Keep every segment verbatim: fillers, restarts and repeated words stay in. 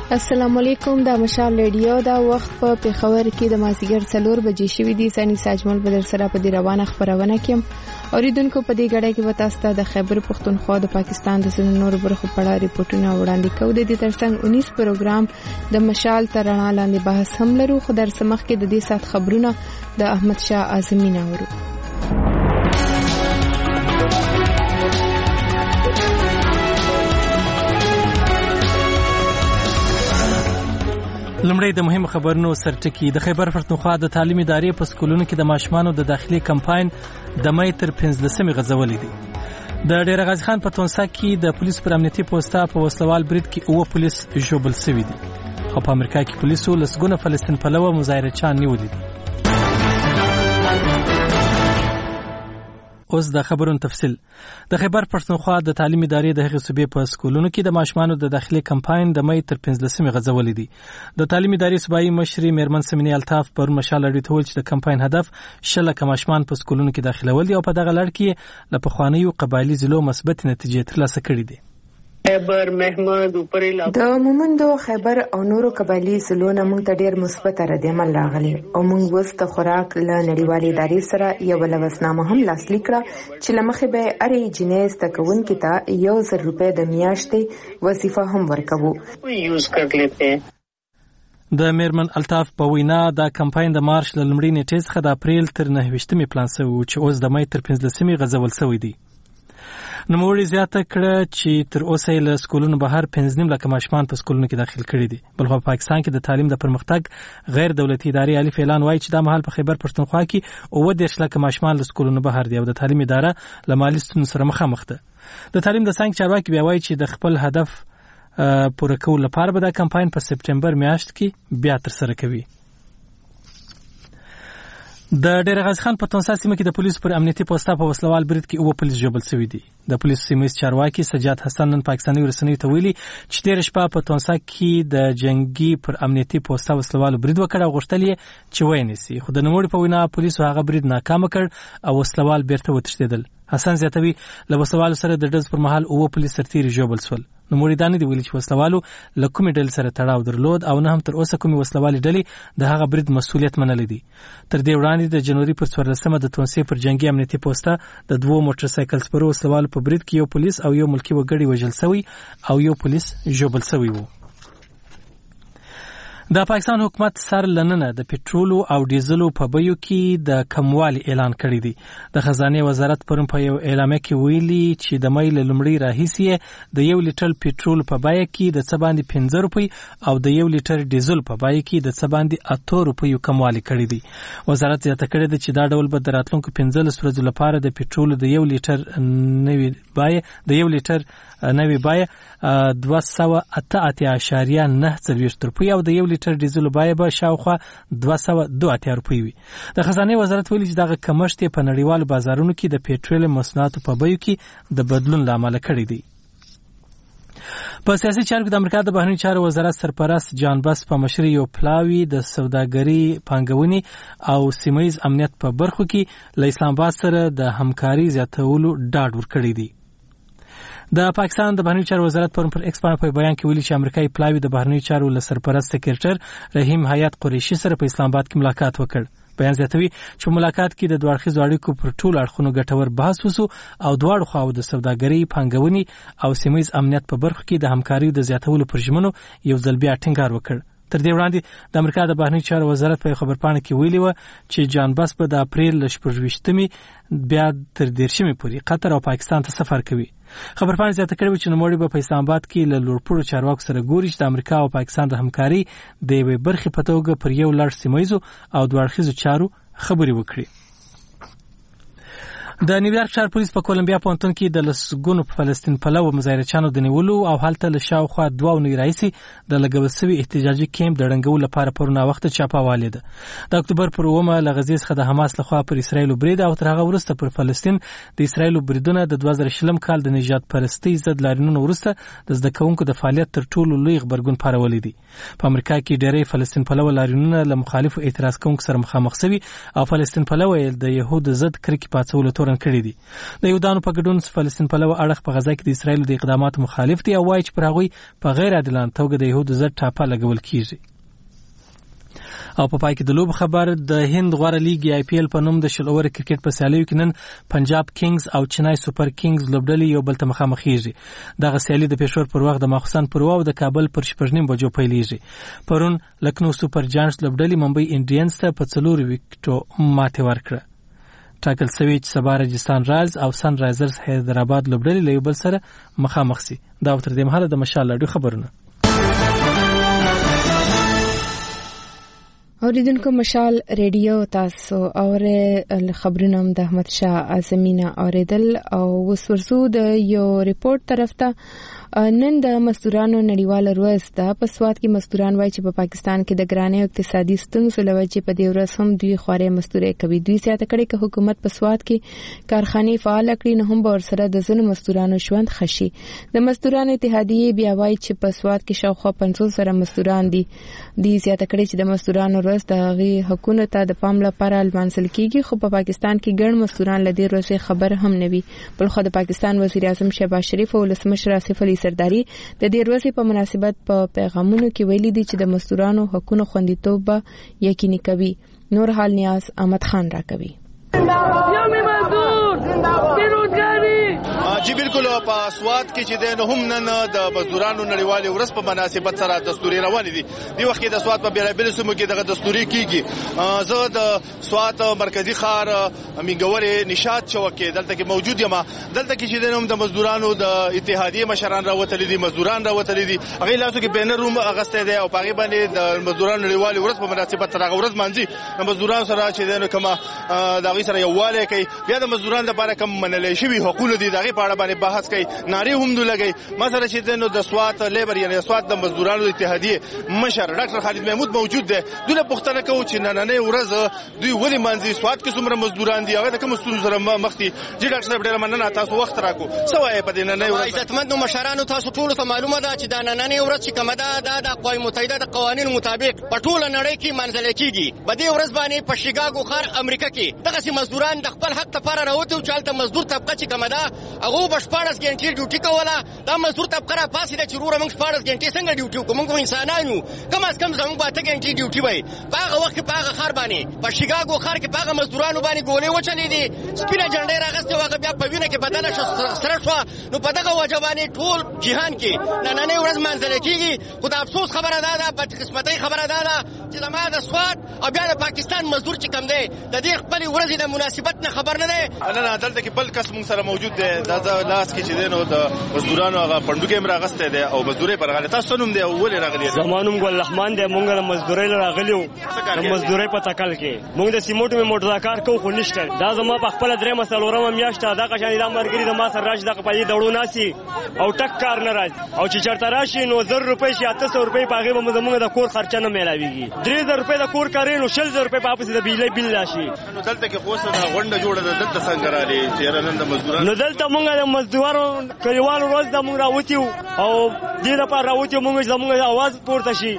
السلام علیکم. دا مشال ریډیو دا وخت په پیښور کې د مازیګر څلور بجې شوې دي. سانی ساجمل بدر سره په دې روانه خبرونه کې اوریدونکو په دې غړې کې وتاسو د خیبر پختونخوا د پاکستان د سن نور برخو په اړه ریپورتونه وړاندې کوي. د دې ترڅنګ انیس پروګرام د مشال ترانه لاندې بحث هم لرو. خو در سمخ کې د دې سات خبرونه د احمد شاه اعظمي نورو. لمړی د مهم خبرونو سرټکی. د خیبر پختونخوا د تعلیمي ادارې په سکولونو کې د ماشومانو د داخلي کمپاین د مې تر پنځلسمې غځولې دي. د ډیر غازی خان په تونسا کې د پولیس پر امنیتي پوسټا په وسلوال برید کې اوه پولیس ژوبل شوي دي. او په امریکا کې پولیسو لسګونه فلسطین پلوه مظاهرچیان نیولي دي. اوس د خبرونو تفصیل. د خیبر پختونخوا د تعلیمي ادارې د هغې صوبې په سکولونو کې د ماشومانو د داخلي کمپاین د مې تر پنځلسمې غځولې دي. د تعلیمي ادارې صوبایي مشري میرمن سمینې الطاف پر مشال اړوي ته ویل چې د کمپاین هدف شل لکه ماشومان په سکولونو کې داخلول دي او په دغه لړ کې له پخوانیو قبایلي ضلعو مثبت نتیجې ترلاسه کړي دي. خیبر محمد اوپرې د مومندو خیبر او نورو قبایلی ضلعونو موږ ته ډیر مثبت ردعمل راغلی او موږ وست خوراک له نړیوالې ادارې سره یو لوسنامه هم لاسلیک کړه چې لمخې به اړې جنیز تکون کې ته یو زر روپۍ د میاشتې وظیفه هم ورکوو یوز کړ لیته. د میرمن الطاف په وینا دا کمپاین د مارچ له لومړۍ نیټې څخه د اپریل تر نهه ویشتمې پلان شوی چې اوس د مې تر پنځلسمې غځول شوی دی. نوموړي زیاته کړه چې تر اوسه له سکولونو بهر پنځه نیم لکه ماشومان په سکولونو کې داخل کړي دي. بل په پاکستان کې د تعلیم د پرمختګ غیر دولتي ادارې الف اعلان وایي چې دا مهال په خیبر پختونخوا کې اووه دېرش لکه ماشومان له سکولونو بهر دي او د تعلیم اداره له مالي ستونزو سره مخامخ ده. د تعلیم د څانګې چارواکي بیا وایي چې د خپل هدف پوره کولو لپاره به دا کمپاین په سپټمبر میاشت کې بیا ترسره کوي. د ډیر غازی خان په تونسا سیمه کې د پولیسو پر امنیتي پوسټا په وسلوال برید کې اوه پولیس ژوبل شوي دي. د پولیسو سیمه چارواکي سجاد حسن نن پاکستاني رسنیو ته ویلي چې تیر شپه په تونسا کې د جنگي پر امنیتي پوسټا وسلوال برید وکړ او غوښتل یې چې وینسي. خو د نوموړي په وینا پولیسو هغه برید ناکام کړ او وسلوال بیرته وتښتېدل. حسن زیاتوي له وسلوالو سره د ډز پر مهال اوه پولیس سرتیري ژوبل شول. نوموړي دا نه دی ویلي چې وسلوالو له کومې ډلې سره تړاو درلود او نه هم تر اوسه کومې وسلوالې ډلې د هغه برید مسؤلیت منلی دی. تر دې وړاندې د جنوري پر څوارلسمه د تونسې پر جنګي امنیتي پوسټه د دوو موټر سایکل سپرو وسلوالو په برید کې یو پولیس او یو ملکي وګړی وژل شوی او یو پولیس ژوبل شوی وو. د پاکستان حکومت سر لننه د پټرولو او ډیزلو په بیو کې د کموالي اعلان کړی دی. د خزانه وزارت پرون په یو اعلامیه کې ویلي چې د مې له لومړۍ راهیسې د یو لیټر پټرول په بیه کې د څه باندې پنځه روپۍ او د یو لیټر ډیزل په بیه کې د څه باندې اته روپۍ کموالي کړی دی. وزارت زیاته کړې ده چې دا ډول به د راتلونکو پنځلس ورځو لپاره د پټرول د یو لیټر نوي بیه د یو لیټر نوي بیه دوه سوه اته اتیا اعشاریه نه څلوېښت روپۍ او د یو لیټر ډیزل بیه به شاوخوا دوه سوه دوه اتیا روپۍ وي. د خزانه وزارت ویلي چې دغه کمښت په نړیوالو بازارونو کې د پټرول مصنوعاتو په بیو کې د بدلون لامل کړی دی. په سیاسي چارو کې د امریکا د بهرنیو چارو وزارت سرپرست جان بس په مشرۍ یو پلاوی د سوداګرۍ پانګونې او سیمه‌ییز امنیت په برخو کې له اسلام آباد سره د همکاري زیاتولو ډاډ ورکړی دی. د پاکستان د بهرنیو چارو وزارت پرون پر ایکس باندې په بیان کې ویلي چې امریکایي پلاوی د بهرنیو چارو له سرپرست سکرټر رحیم حیات قریشي سره په اسلام آباد کې ملاقات وکړ. بیان زیاتوي چې ملاقات کې د دوه اړخیزو اړیکو پر ټولو اړخونو ګټور بحث وشو او دواړو خواو د سوداګرۍ پانګونې او سیمه‌ییز امنیت په برخو کې د همکاریو د زیاتولو پر ژمنو یو ځل بیا ټینګار وکړ. تر دې وړاندې د امریکا د بهرنیو چارو وزارت په خبرپاڼه کې ویلي و چې جان بس په د اپریل له شپږویشتمې بیا تر دېرشمې پورې قطر او پاکستان ته سفر کوي. خبرپاڼه زیاته کړې چې نوموړي به په اسلام آباد کې له لوړپوړو چارواکو سره ګوري چې د امریکا او پاکستان د همکارۍ د یوې برخې په توګه پر یو لړ سیمه‌ییزو او دوه اړخیزو چارو خبرې وکړي. د نیویارک ښار پولیس په کولمبیا پوهنتون کې د لسګونو فلسطین پلوه مظاهرچیانو د نیولو او هلته له شاوخوا دوه اونۍ راهیسې د لګول شوي احتجاجي کیمپ د ړنګولو لپاره پرون ناوخته چاپه والې ده. د اکتوبر پر اوومه له غزې څخه د حماس لخوا پر اسرایلو برید او تر هغه وروسته پر فلسطین د اسرایلو بریدونه د دوه زره شلم کال د نژاد پرستۍ ضد لاریونونو وروسته د زده کوونکو د فعالیت تر ټولو لوی غبرګون پارولې دي. په امریکا کې ډېری فلسطین پلوه لاریونونه له مخالفو اعتراض کوونکو سره مخامخ شوي او فلسطین پلوه د یهودو ضد کرکې پاڅولو تور تورن کړي دي. د یهودانو په ګډون فلسطین پلوه اړخ په غزا کې د اسرایل د اقداماتو مخالف دي او وایي چې پر هغوی په غیر عادلانه توګه د یهودو ضد ټاپه لګول کیږي. او په پای کې د لوب خبر د هند غوړه لیګ آی پی ایل په نوم د شل اوور کرکټ په سیالیو کې نن پنجاب کینګز او چنای سوپر کینګز لوبډلې یو بل ته مخامخېږي. دغه سیالي د پېښور پر وخت د ماخوستن پر وخت د کابل پر شپږ نیم بجو پیلېږي. پرون لکنو سوپر جاینټس لوبډلې ممبئی انډینز ته په څلور وکټو ماتې ورکړه. ټاکل شوی چې سبا راجستان رایلز او سن رایزرز حیدرآباد لوبډلې له یو بل سره مخامخ شي. دا تر دې مهاله د مشال لاډیو خبرونه. اوریدونکو مشال ریډیو تاسو اوره خبرونه د احمد شاه اعظمینا اوریدل او اوس ورسو د یو ریپورت طرف ته. نن د مزدورانو نړیواله ورځ ده. په سواد کې مزدوران وایي چې په پاکستان کې د ګرانۍ او اقتصادي ستونزو له وجې په دې ورځ هم دوی خوارې مزدوري کوي. دوی زیاته کړې چې حکومت په سواد کې کارخانې فعال کړي نه هم به ورسره د ځینو مزدورانو ژوند ښه شي. د مزدورانو اتحادیې بیا وایي چې په سواد کې شاوخوا پنځوس زره مزدوران دي. دوی زیاته کړې چې د مزدورانو ورځ د هغې حقونو ته د پام لپاره لمانځل کیږي، خو په پاکستان کې ګڼ مزدوران له دې ورځې خبر هم نه وي. بلخو د پاکستان وزیر اعظم شهباز شریف او ولسمشر آصف علي سرداري د دې ورځې په مناسبت په پیغامونو کې ویلي دي چې د مزدورانو حقوقو خوندیتوب به یقیني کوي. نور حال نیاز احمد خان را کوي. جی بالکل په سواد کې چې د هم نن د مزدورانو نړیوالې ورځ په مناسبت سره دستوري روانې دي. دی وخت کې د سواد په بیلابیل سیمو کې دغه دستوري کیږي. زه د سواد مرکزی ښار میګورې نشاط چوکې دلته کې موجود یم. دلته کې چې د هم د مزدورانو د اتحادیې مشران راوتلي دي، مزدوران راوتلي دي. هغه لاسو کې بینر روم اغسته دي او هغه باندې د مزدورانو نړیوالې ورځ په مناسبت سره ورځ مانځي. د مزدورانو سره چې د کما د هغه سره یووالی کوي. بیا د مزدورانو لپاره کوم منلې شوی حقوق دي دغه په اړه باندې بحث کوي. ناری هم دلګي مثلا چې د سواد لیبر یعنی سواد د مزدورانو اتحادیې مشر ډاکټر خالد محمود موجود دی. دوی پوښتنه کوي چې نننې ورځ دوی ولې مانځي، سواد کې څومره مزدوران دي، هغه د کوم ستونزو سره مخ دي. جی ډاکټر صاحب ډېر مننه تاسو وخت راکو. سوای په دې نننې ورځ عزتمنو مشرانو تاسو ټول ته معلومه ده چې د نننې ورځ چې کومه ده د اقوام متحده د قوانینو مطابق په ټول نړۍ کې منځل کیږي. په دې ورځ باندې په شیکاګو ښار امریکا کې دغه سي مزدوران د خپل حق لپاره راوته او چالت مزدور طبقه چې کومه ده هغه بشپړس ګنټي ډیوټي کوله. دا مزدور طبقه را پاسې د چرور موږ شپږ غنټې څنګه ډیوټي وکړو؟ موږ انسانانو کم از کم زموږ به ته غنټې ډیوټي وای. په هغه وخت کې په هغه ښار باندې په شیکاګو ښار کې په هغه مزدورانو باندې ګولې وچلې دي، سپینه جنډۍ راغستې وه، هغه بیا په وینه کې بدله سره شوه. نو په دغه وجه باندې ټول جهان کې نننۍ ورځ منځله کېږي. خو د افسوس خبره دا ده، بدقسمتۍ خبره دا ده چې زما د سواد او بیا د پاکستان مزدور چې کم دی د دې خپلې ورځې د مناسبت نه خبر نه دی. نه دلته کې بل کس موږ سره موجود دی. دا لاس کې چې دی نو د مزدورانو هغه پندوکې هم راغستی دی او مزدورۍ پر راغلی. تاسو نوم دی او ولې راغلی؟ زما نوم ګل رحمان دی. موږ د مزدورۍ راغلي وو، د مزدورۍ په تکل کې موږ د سیموټو مې موټر کار کوو خو نشته. دا زما په خپله درېیمه څلورمه میاشت ده. دغه شانې دا ملګري د ما سره راشي دغه په دې دوړو ناستي او ټک کار نه راځي. او چې چېرته راشي نو زر روپۍ شي اته سوه روپۍ په هغې به زموږ د کور خرچه نه میلاوېږي. درې زره روپۍ د کور کارې نو شل زره روپۍ په هغه پسې د بجلۍ بل راشي. نو دلته کې خو اوس غونډه جوړه ده، دلته څنګه رالې چې یاره نن د مزدورانو نو دلته موږ د مزدورانو کلیوالو ورځ ده موږ راوتي وو او دې لپاره راوتي وو موږ زموږ اواز پورته شي.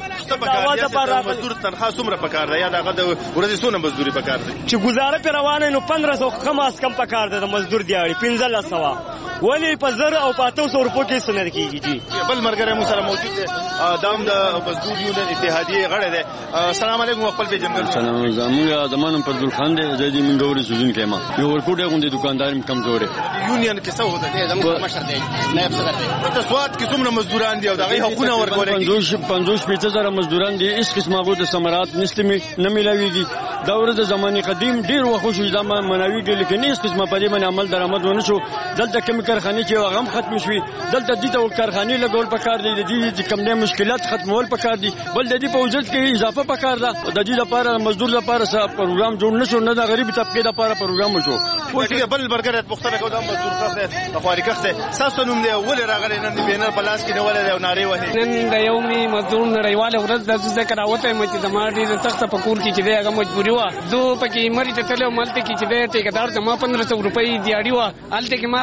مزدور تنخواه څومره پکار ده یا دغه د ورځې څونه مزدوري پکار ده چې ګزاره پرې روانه نو پندرہ سو کم از کم پکار ده د مزدور دیاړي پنځلس سوه ولې په زر او په اته سوه روپو کې سند کېږي. جی بل ملګری مو سره موجود دی، دا هم د مزدور یونین اتحادیې غړی دی. السلام علیکم. خپل پېژندګلوي. سلام. زموږ زمانم فضل خان دی، زه د منګورې سوزونکی یم. یو ورکوټی غوندې دوکاندار یم کمزوری. یونین کې څه وده دی؟ زموږ مشر دی، نایب صدر دی. په سواد کې څومره مزدوران دي او د هغوی حقونه ورکول کېږي؟ پنځوس شپېته زره مزدوران دي. هېڅ قسم هغو ته ثمرات نشته نه میلاوېږي. دا ورځ د زمانې قدیم ډېر وخت وشو دا مناوېږي، لیکن هېڅ قسمه په دې باندې عمل درآمد ونه شو. دلته کومې کارخانې چې هغه هم ختمې شوې، دلته دې ته کارخانې لګول پکار دی، د دې چې کوم دی مشکلات ختمول پکار دي. بل د دې په اجرت کې اضافه پکار ده. د دې لپاره مزدور لپاره پروګرام جوړ نه شو، نه د غریب طبقې لپاره پروګرام وشو. بل برګر پوښتنه کوم دا مزدور خاص دی خواري کښته تاسو نوم دی ولې راغلی نن بینر پلاس کې نیولې دی او نارې وهي؟ نن د یومي مزدور نړیواله ورځ د ذکر راوته مې چې د ما ډېر سخت په کور کې چې دی هغه مجبوري وه. زه پکې مری ته تللی وم، هلته کې چې دی ټیکدار ته ما پندرہ سوه روپۍ دیاړي وه. هلته کې ما پندرہ ورځې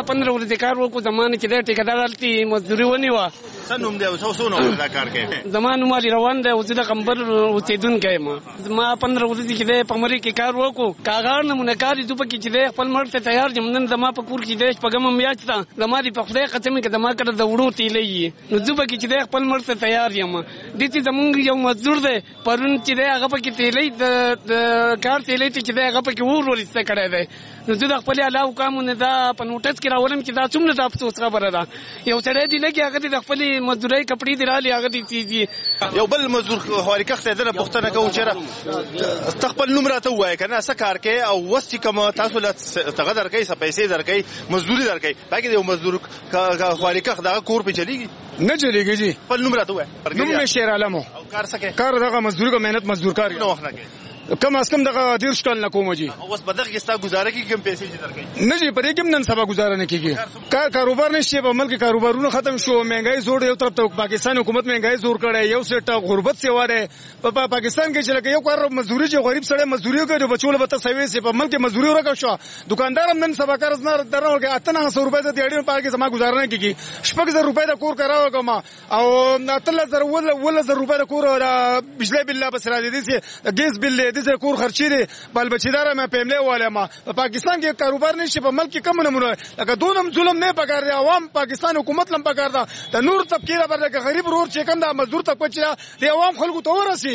د کار وکړو زمانه چې د ټیکدارالتي مزدوري ونیوه سنوم دی اوسو سونو دا کار کوي زمانه مالي روان دی او زه د قمبر اوسیدونکی یم ما پندرہ ورځې چې د پمری کې کار وکړو کاغار نمونه کار دې په کې چې د خپل مرګ ته تیار یم نن زما په کور کې د شپږم میاشت ده زما دې په خدای قسم کې زما کړه د وړو تیلې نو زه په کې چې د خپل مرګ ته تیار یم د دې زمونږ یو مزدور دی پرون چې د هغه په کې تیلې د کار تیلې چې د هغه په کې ور ورسته کړی دی نو زه د خپل اعلی حکامونه دا په نوټس کې راولم چې دا څومره د افسوس خبره ده یو سړی دی لګي هغه د خپل مزدوري کپړې دی رالي هغه دی تیزي یو بل مزدور خواري کخته دنه پښتنه کو چیرې تخپل نوم راته وای کنه سکار کې او وس چې کوم تاسو له تغدر کوي څه پیسې درکې مزدوري درکې باقي یو مزدور خواري کخ دا کور په چلیږي نه چلیږي جی خپل نوم راته وای نوم می شیر عالمو او کار سکه کار دغه مزدوري کو مهنت مزدور کار نو وخت نه کم از کم دغه ډیر شکل نه کوم جی اوس په دغه کې ستا گزاره کې کم پیسې چې درکې نه جی پرې کوم نن سبا گزاره نه کیږي کار کاروبار نشي په ملک کاروبارونه ختم شو مهنګای زوړ یو طرف ته پاکستان حکومت مهنګای زور کړي یو سیټ غربت سی واره په پاکستان کې چې لکه یو کار مزدوري چې غریب سړی مزدوري کوي بچول به تسوي سي په ملک مزدوري ورکو شو دکاندار هم نن سبا کار نه درنه ورګه اتنه سو روپے ته دیړي په کې سما گزاره نه کیږي شپږ زره روپے د کور کراو کوم او اتل زره ول ول زره روپے د کور بجلی بل بس را دي سي ګیس بل دي کور خرچي بل بچیدار مې پېملې واله ما پاکستان کې کاروبار نشي په ملک کې کم نمونه لکه دونم ظلم نه پکار دی عوام پاکستان حکومت لم پکار دا د نور طبقه لپاره د غریب رور چې کم دا مزدور طبقه چې دی عوام خلکو ته ورسي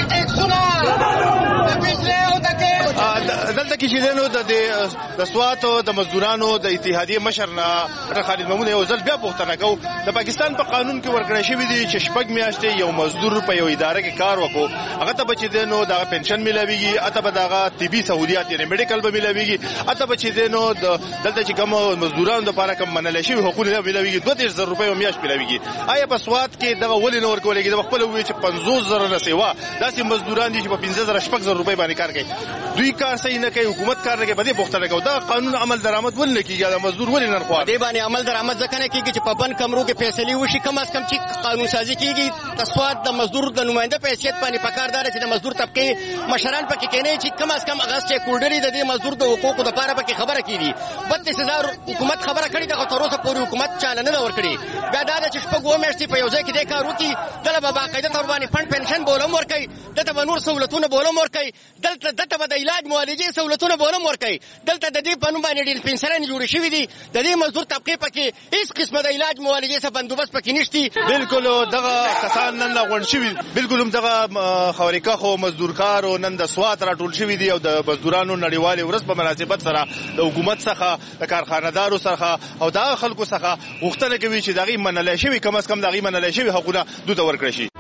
دلته کې چې دینو د د سواتو د مزدورانو د اتحادیه مشرنا خالد مامون یو ځل بیا پوښتنه کو د پاکستان په قانون کې ورکړی شوی دی چې شپږ میاشتې یو مزدور په یو اداره کې کار وکړو هغه ته بچی دینو د پنشن ملويږي اته به دغه طبي سہولیات یعنی میډیکل به ملويږي اته به چې دینو دلته چې کوم مزدورانو لپاره کوم منل شي حقوق نه ملويږي دوه دیرش زره روپۍ میاش ملويږي آیا په سوات کې دغه ولې نور کولېږي د خپل وی چې پنځوس زره نه سیوا داسې مزدوران دي چې په پنځه زره شپږ زره روپۍ باندې کار کوي دوی کار صحیح نه کوي حکومت کار نه کوي په دې پوښتنه کوي دا قانون عمل درآمد ول نه کیږي دا مزدور ولې نه خو دې باندې عمل درآمد ځکه نه کیږي چې په بند کمرو کې فیصله وشي کم از کم چې قانون سازي کیږي د سوات د مزدور د نماینده په حیثیت باندې پکاردار چې د مزدور طبقه مشران پکې کېنه چې کم از کم اغاز چې کولډري د دې مزدور د حقوقو د لپاره پکې خبره کیږي بتیس هزار حکومت خبره کړې ده تر اوسه پورې حکومت چاله نه ورکړي بیا دا چې شپږ و میاشتې په یو ځای کې د کار وکړي دلته به باقاعده تور باندې فند پنشن بولم ورکړي دلته به نور سہولتونه بولم ورکړي دلته دلته به د علاج معالجې سہولتونه بولم ورکړي دلته د دې په نوم باندې ډېر پنسران جوړ شوي دي د دې مزدور طبقه پکې هیڅ قسمه د علاج معالجې څخه بندوبست پکې نشته بالکل دغه کسان نن غون شوي بالکل هم دغه خوريکه خو مزدور کار او نن د سوات راټول شوي دي او د مزدورانو نړیوالې ورځ په مناسبت سره د حکومت څخه د کارخانه‌دارو څخه او د خلکو څخه غوښتنه کوي چې دغه منل شوی کم از کم دغه منل شوی حقوقونه دوی ته ورکړي شي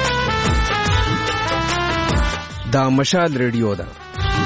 دا مشال ریډیو ده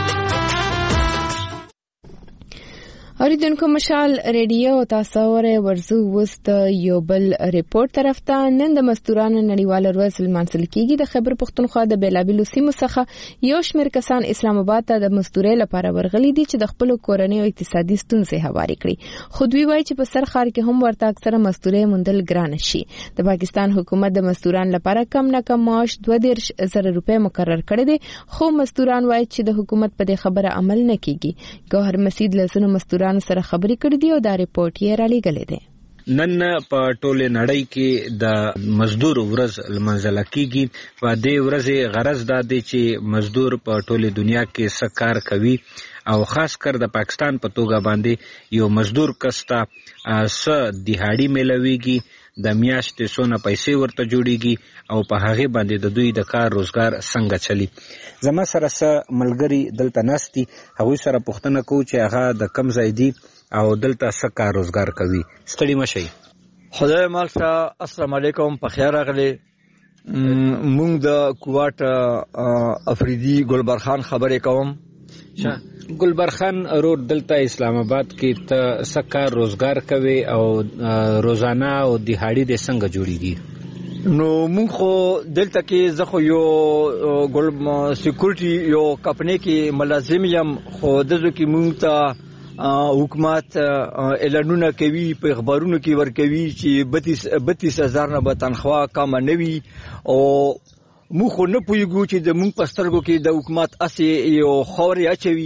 اوریدونکو مشال ریډیو تاسو ورې ورزو وست یو بل ریپورت طرف ته نن د مزدورانو نړیواله ورځ لمانځل کیږي د خیبر پښتونخوا د بیلابیلو سیمو څخه یو شمېر کسان اسلام آباد ته د مزدورۍ لپاره ورغلي دي چې د خپل کورنۍ او اقتصادي ستونزې هواري کړي خو دوی وایي چې په سر ښار کې هم ورته اکثره مزدورۍ موندل ګران شي د پاکستان حکومت د مزدورانو لپاره کم نه کم معاش دوه دیرش زره روپۍ مقرر کړی دی خو مزدوران وایي چې د حکومت په دې خبره عمل نه کیږي ګوهر مسید لسنو مزدوران سره خبرې کړې دي او دا ریپورت یې را لېږلی دی نن په ټوله نړۍ کې د مزدور ورځ لمانځل کیږي په دې ورځ غرض دا دی چې مزدور په ټوله دنیا کې څه کار کوي او خاص کر د پاکستان په توګه باندې یو مزدور کستا څه دیهاړي ملويږي د میاشتې سونه پیسې ورته جوړيږي او په هغه باندې د دوی د کار روزګار څنګه چلی زما سره څه ملګری دلته نستي هغه سره پوښتنه کوم چې هغه د کم ځای دی او دلته څه کار روزګار کوي ستړي مشي خدای مال شه السلام علیکم په خیر راغلی مونږ د کوټ افریدي ګلبر خان خبرې کوم ګلبر خان روډ دلته اسلام آباد کې ته څه کار روزګار کوي او روزانه او دیهاړي د څنګه جوړیږي نو مونږ خو دلته کې زه خو یو ګل سکیورټي یو کمپنۍ کې ملازم یم خو دغه کې مونږ ته حکومت اعلانونه کوي په خبرونو کې ورکوي چې بتیس هزار نه به تنخواه کم نه وي او موږ خو نه پوهیږو چې د موږ په سترګو کې د حکومت اسې یو خاورې اچوي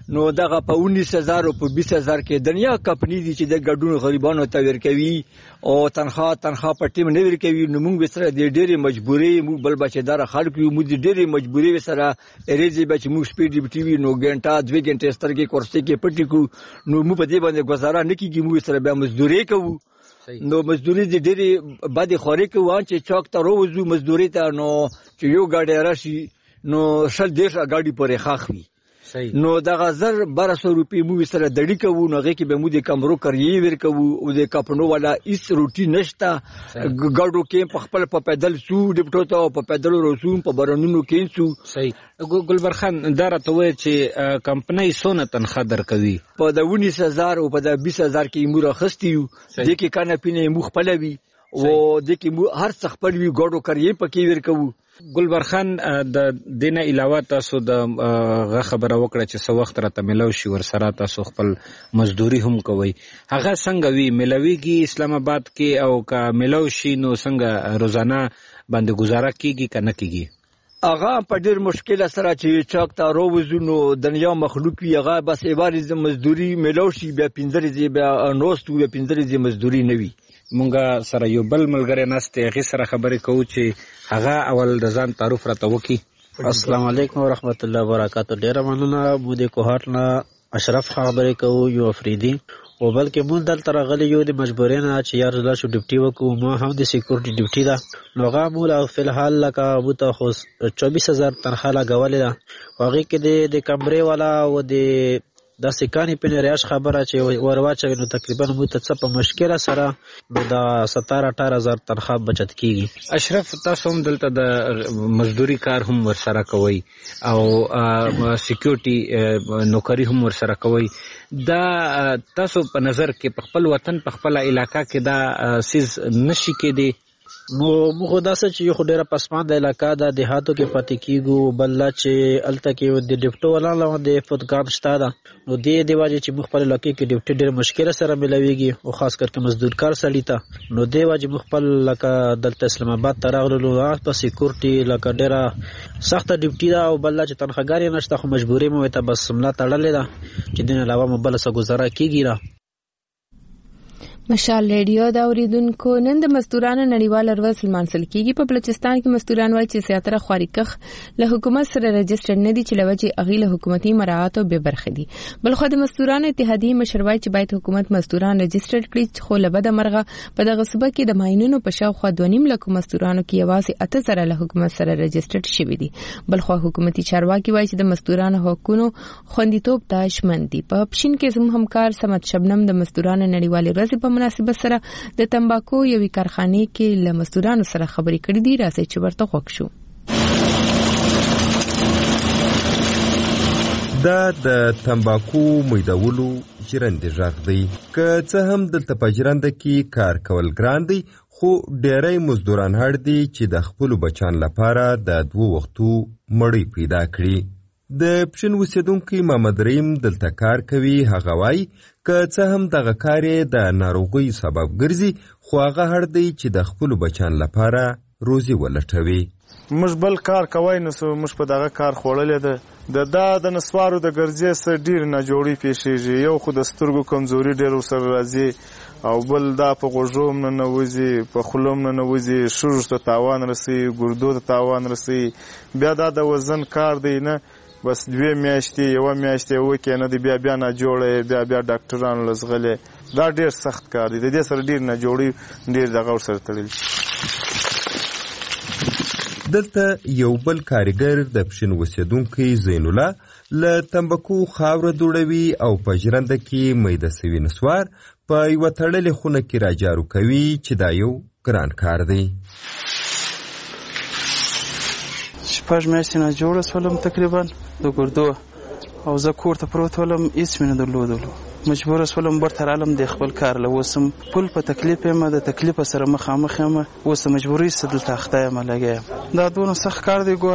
نو دغه په انیس هزار او په بیس هزار کې دنیا کمپنی دي چې د ګډون غریبانو ته ورکوي او تنخواه تنخواه په ټیم نه ورکوي. نو موږ سره د ډېرې مجبوري موږ بل بچیدار خلک یو موږ ډېرې مجبوري سره ریزي بچ موږ سپیډ ټي وي نو ګنټه دوه ګنټه سترګې کورسې کې پټی کو نو موږ په دې باندې گزاره نه کیږي. موږ سره بیا مزدوري کوو نو مزدوري دې ډېرې باندې خوري کوو چې چوک ته روزو مزدوري ته نو چې یو ګاډي راشي نو شل دیش اګاډي پورې خاخوي نو دغه زر بارہ سو روپی مو سره دړی کوو نو هغه کې به مو د کمرو کریې ور کوو او د کپنو والا اس روټي نشتا ګاډو کې په خپل په پیدل سو ډپټو ته په پیدل رسوم په برنونو کې سو. صحیح ګلبر خان دارته وای چې کمپنی سونه تنخواه درکوي په د انیس هزار او په د بیس هزار کې مو راخستیو د کې کنه پینې مو خپلوي او د کې مو هر څه خپلوي ګاډو کریې پکې ور کوو. ګلبر خان د دینه علاوه تاسو د غ خبره وکړه چې څو وخت راته ملو شي ور سره تاسو خپل مزدوري هم کوي هغه څنګه وی ملويږي اسلام آباد کې او کا ملو شي نو څنګه روزانه باندې گزاره کیږي کنه کیږي؟ هغه په ډېر مشکل سره چې چاک ته روزو نو دنیا مخلوق وی هغه بس عبارت مزدوري ملو شي بیا پنځه دی بیا نوستو بیا پنځه دی مزدوري نوي. مونږه سره یو بل ملګری نسته هغه سره خبرې کوو چې هغه اول د ځان تعارف راته وکي. السلام علیکم ورحمت الله وبرکاتہ. ډیر مننه. مو د کوهات نه اشرف خبرې کوو یو افریدي او بلکې مونږ دلته راغلي یو د مجبورین چې یار زړه شو ډیوټي وکړو ما هم د سکیورټي ډیوټي ده نو هغه مول او فلحال لکه ابو ته خو چوبیس هزار تنخواه لګولې ده هغه کې د کمرې والا او د دا سکانی په ریاش خبره چې ورواچوي نو تقریبا مو ته څه په مشکله سره نو دا ستاره اټاره هزار تنخواه بچت کیږي. اشرف تاسو هم دلته د مزدوري کار هم ور سره کوي او سکیورټي نوکری هم ور سره کوي دا تاسو په نظر کې په خپل وطن په خپل علاقہ کې دا سیز نشي کېدی؟ نو موږ دا څه چې یو ډیره پسمانده علاقہ ده دیهاتو کې پاتې کیږو بل چې الته کې د ډیپټو ولا له د فوتګام شته ده نو دې دی واجب چې خپل علاقې کې ډیپټي ډیر مشکل سره ملويږي او خاص کر کې مزدور کار سړی ته نو دې واجب خپل لکه دلته اسلام آباد ته راغلو په سکیورټي لکه ډیره سخت ډیپټي ده او بل چې تنخواګاری نشته خو مجبوري مو ته بس ملا تړلې ده چې دین علاوه مو بل څه گزاره کیږي را. مشال ریډیو دا اوریدونکو نن د مزدورانو نړیوال ورځ لمانځل کیږي. په بلوچستان کې مزدوران وایي چې زیاتره خواري کخ له حکومت سره رجسټر نه دي چې لوجه اغیله حکومتي مراعات او به برخه دي. بلخو د مزدورانو اتحادیه مشر وایي چې باید حکومت مزدوران رجسټر کړي خو لبد مرغه په دغه صوبه کې د ماینونو په شاوخوا دوه نیم لک مزدورانو کې یوازې اته زره له حکومت سره رجسټر شوي دي. بلخو حکومتي چارواکي وایي چې د مزدورانو حقوقو خوندیتوب ته ژمن دي. په پښین کې زموږ همکار سمت شبنم د مزدورانو نړیوال ورځ په مناسبت سره د تمباکو یوې کارخانه کې له مزدورانو سره خبرې کړې دي. راځي چې ورته خوښ شو. دا د تمباکو میدولو ژرندې غږ دی. که څه هم دلته په ژرنده کې کار کول ګران دی خو ډېری مزدوران هړ دي چې د خپلو بچان لپاره د دوه وختو مړۍ پیدا کړي. د پښین اوسیدونکی محمد رحیم دلته کار کوي. هغه وایي که څه هم دغه کار یې د ناروغۍ سبب ګرځي خو هغه هړ دی چې د خپلو بچان لپاره روزي ولټوي. موږ بل کار کوی نو موږ په دغه کار خوړلې ده د دا د نسوارو د ګرځې سره ډېر ناجوړي پیښیږي. یو خو د سترګو کمزوري ډېر ورسره راځي او بل دا په غوږو هم ننوځي په خوله هم ننوځي شوژ ته تاوان رسوي ګردو ته تاوان رسوي. بیا دا د وزن کار دی نه بس دوه میاشتې یوه میاشتې وکې نه دی بیا بیا ناجوړی بیا بیا ډاکټرانو لزغلی دا ډېر سخت کار دی. د دې سره ډېر ناجوړي ډېر دغه ورسره تړلي. دلته یو بل کارګر د پښین اوسیدونکی زین الله له تمباکو خاوره دوړوي او په ژرنده کې میده سوي نسوار په یوه تړلې خونه کې راجارو کوي چې دا یو ګران کار دی. شپږ میاشتې ناجوړه شولم تقریبا د ګردو او زه کور ته پروت ولم هېڅ مې نه درلودلو مجبوره شولم برته رالم د خپل کار له اوس هم پل په تکلیف یم د تکلیفه سره مخامخ یم اوس د مجبورۍ څخه دلته اخته یم لګیا یم. دا دونه سخت کار دی ګوره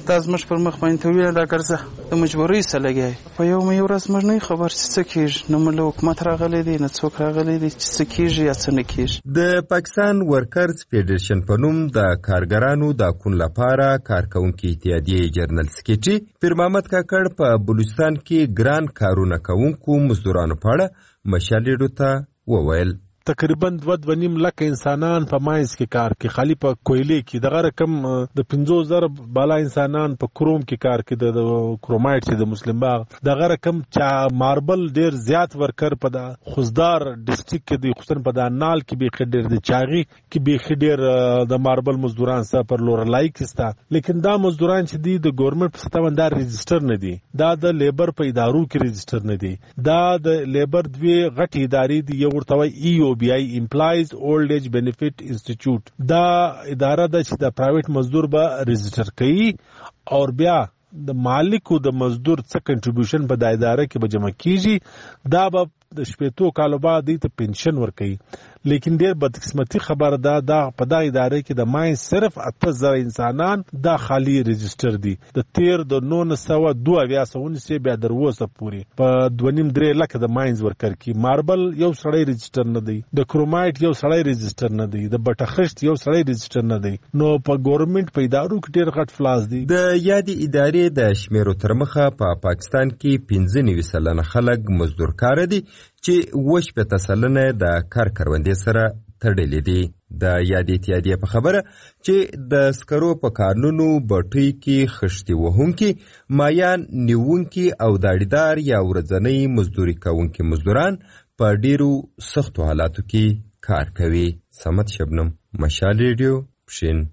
دا زموږ پر مخ باندې ته ویل ډاکټر صاحب د مجبورۍ سره لګیا په یو مې ورځ موږ نه خبر چې څه کېږي نه مو له حکومت راغلی دی نه څوک راغلی دی چې څه کېږي یا څه نه کېږي. د پاکستان ورکرز فیډریشن په نوم د کارګرانو د حقونو لپاره کارکوونکي اتحادیې جنرال سکریټري پیر محمد کاکړ په بلوچستان کې ګران کارونه کوونکو مزدورانو په اړه مشال ریډیو ته وویل تقریبا دوه دوه نیم لکه انسانان په ماینز کې کار کوي، خالی په کویلې کې دغه رقم د پنځوس زره بالا انسانان په کروم کې کار کوي، د کرومایټ چې د مسلم باغ دغه رقم چې ماربل ډیر زیات ورکر په د خوزدار ډسټریکټ کې د خصوصا په د انال کې به ډیر د چاغي کې به ډیر د ماربل مزدوران سره پر لورلای کېستا، لیکن دا مزدوران چې دي د ګورنمنت په ستوان دا ريجستر نه دي، دا د لیبر په ادارو کې ريجستر نه دي، دا د لیبر دوی غټي ادارې دي، یو ورته ای او بی آی امپلایز اولډ ایج بینیفیټ انسټیټیوټ، دا اداره د چې د پرایویټ مزدور به ريجستر کوي او بیا د مالک او د مزدور څخه کنټریبیوشن په د اداره کې به جمع کیږي، دا به د شپېتو کالو بعد ته پنشن ورکوي. لیکن ډیر بدقسمتي خبره ده دا په دا اداره کې د ماین صرف اته زره انسانان دا خالی ريجستر دي، د تیر د نو سو دوه بیا سونه سي بیا دروسه پوری په دونیم درې لکه د ماینز ورکر کی ماربل یو سړی ريجستر نه دی، د کرومایټ یو سړی ريجستر نه دی، د بټخشت یو سړی ريجستر نه دی، نو په ګورنمنت په ادارو کې ډیر غټ فلاس دي. د یادې ادارې د شمیرو تر مخه په پا پاکستان کې پنځه نوي سلنه خلک مزدور کار دي چې وش په تسلنه د کار کروندې سره تړلې دي. د یادې اتحادیې په خبره چې د سکرو په کارونو بټۍ کې خشتي وهونکي مایان نیونکي او داړیدار یا ورځنی مزدوري کوونکي مزدوران په ډیرو سختو حالاتو کې کار کوي. سمت شبنم، مشال ریډیو، پښین.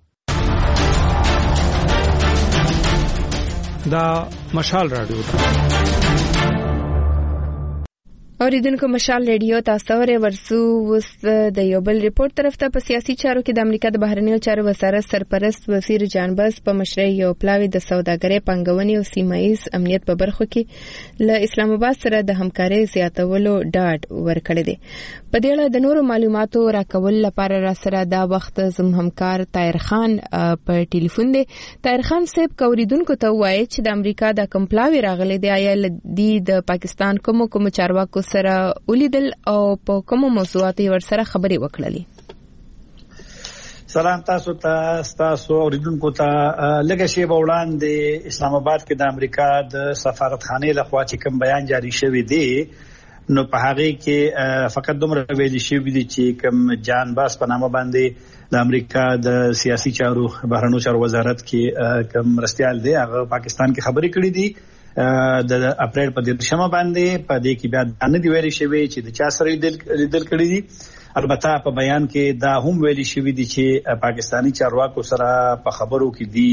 دا مشال رادیو اوریدونکو مشال ریډیو تاسو ورې ورسو وس د یو بل ریپورت طرف ته په سیاسي چارو کې د امریکا د بهرنیو چارو وزارت سرپرست وزیر جان بس په مشرۍ یو پلاوی د سوداګرۍ پنګونې او سیمایي امنیت په برخو کې له اسلام آباد سره د همکارۍ زیاتولو ډاډ ورکړی دی. په دې اړه د نورو معلوماتو راکول لپاره را سره دا وخت زم همکار طاهر خان په ټلیفون دی. طاهر خان صاحب کوریدونکو ته وایي چې د امریکا د کوم پلاوی راغلی دی، آیا د پاکستان کوم کوم چارواکو سره ولیدل او په کومو موضوعاتو ور سره خبرې وکړلې؟ سلام تاسو ته تاسو اوریدونکو ته لږه شی په وړاندې اسلام آباد کې د امریکا د سفارتخانې لخوا چې کوم بیان جاری شوی دی نو په هغه کې فقط دومره ویل شوی دی چې کوم جان باس په نامه باندې د امریکا د سیاسي چارو بهرنیو چارو وزارت کې کوم مرستيال دی هغه پاکستان کې خبرې کړې دي د اپریل په دیرشمه باندې په دې کې بیا د نه دی ویلي شوی چې د چا سره لیدل کړی دي. البته په بیان کې دا هم ویلي شوی دي چې پاکستانی چارواکو سره په خبرو کې دی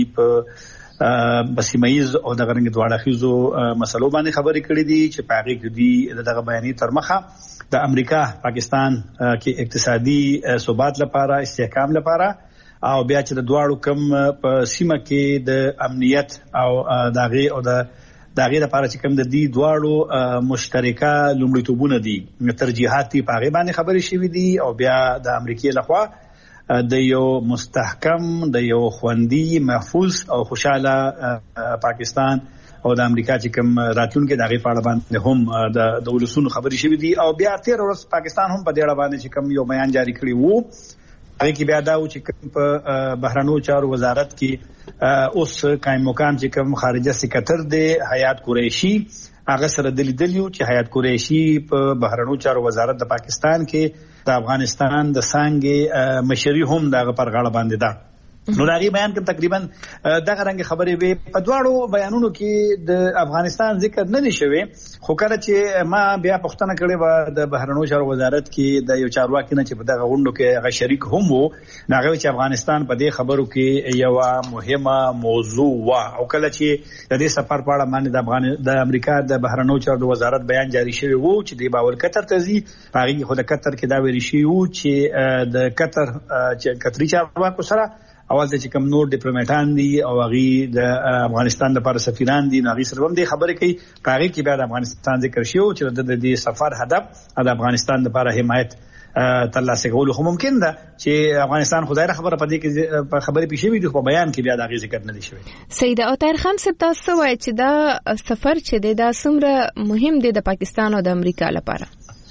په بسیمایز او د غرنګ دواړه خيزو مسلو باندې خبرې کړې دي چې په هغه کې دی دغه بیانې تر مخه د امریکا پاکستان کې اقتصادي ثبات لپاره استحکام لپاره او بیا چې د دواړو کم په سیمه کې د امنیت او دغه او د دغه لپاره چې کوم د دې دواړو مشترکه لومړیتوبونه دي ترجیحات په هغه باندې خبرې شوې دي او بیا د امریکای لخوا د یو مستحکم د یو خوندي محفوظ او خوشاله پاکستان او د امریکا چې کوم راتلونکي دغه په اړه باندې هم د دولسونو خبرې شوې دي او بیا تیر ورځ پاکستان هم په دې اړه باندې چې کوم یو بیان جاری کړی وو هغه کې بیا دا و چې کوم په بهرنیو چارو وزارت کې اوس قائم مقام چې کوم خارجه سکرټر دی حیات قریشی هغه سره د لیدلیو چې حیات قریشی په بهرنیو چارو وزارت د پاکستان کې د افغانستان د څنګه مشري هم دغه پر غاړه باندې ده. نو دغه بیان کې تقریبا دغه رنګ خبرې وي په دواړو بیانونو کې د افغانستان ذکر نه دی شوی، خو کله چې ما بیا پښتنه کړې و د بهرنیو چارو وزارت کې د یو چارواکي نه چې په دغه غونډو کې هغه شریک هم وو هغه چې افغانستان په دې خبرو کې یو مهمه موضوع و او کله چې د دې سفر په اړه باندې د افغان د امریکا د بهرنیو چارو وزارت بیان جاری شوی وو چې د باور قطر ته ځي هغه خو د قطر کې دا ویل شي وو چې د قطر چې قطري چارواکو سره اول ته چې کوم نور ډیپلوماټان دي او هغه د افغانستان لپاره سفیران دي نو هغه سره هم د خبرې کوي په هغه کې بیا د افغانستان ذکر شو چې د دې سفر هدف د افغانستان لپاره حمایت ترلاسه کول خو ممکن ده چې افغانستان خدای خبره پدې کې خبرې پیښې وي خو بیان کې بیا د غي ذکر نه دي شوی. سید او طاهر خان صاحب تاسو وایي چې دا سفر چې دا څومره مهم دی د پاکستان او د امریکا لپاره؟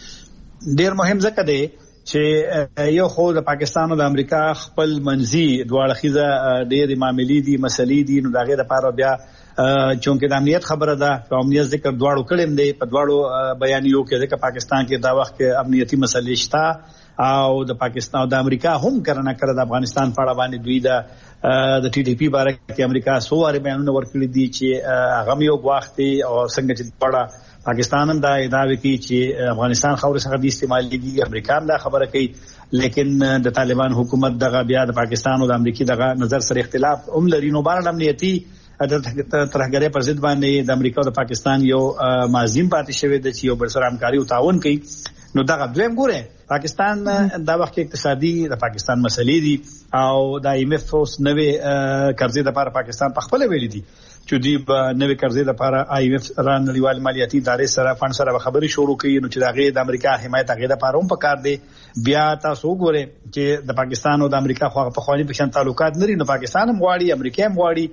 ډیر مهم ځکه دی چې یو خو د پاکستان او د امریکا خپل منځي دواړه خيزه ډېر معاملې دي مسلې دي نو داغه لپاره بیا چونکه د امنیت خبره ده په امنیت ذکر دواړو کړم دی په دواړو بیانیو کې د پاکستان کې دا وخت کې امنیتي مسلې شته او د پاکستان او د امریکا هم کرنه کړ د افغانستان په اړه باندې دوی د د ټي ډي پی باره کې امریکا سو واره بیانونه ورکړي دي چې هغه یو وخت او څنګه چې پړه پاکستان هم دا ادعا کوي چې افغانستان خاور څخه د استعمال دي امریکا هم دا خبره کوي لیکن د طالبان حکومت دغه بیا د پاکستان او د امریکا دغه نظر سره اختلاف هم لري نو بار امنیتي ترهګرۍ پر ضد باندې د امریکا او د پاکستان یو مازیم پاتې شوی د چې یو بل سره همکاري او تعاون کوي نو دا دویم ګوره پاکستان دا وخت اقتصادي د پاکستان مسلې دي او د ایم ایف اوس نوې قرضې لپاره پاکستان په خپل ویلي دي چې دی په نوې قرضې لپاره ایم ایف ران نړیوال مالیاتي ادارې سره فند سره خبري شروع کړي نو چې دغه د امریکا حمایت هغه لپاره هم پکار دی. بیا تاسو ګوره چې د پاکستان او د امریکا خو په خواني په شان تعلقات لري نو پاکستان هم غواړي امریکا هم غواړي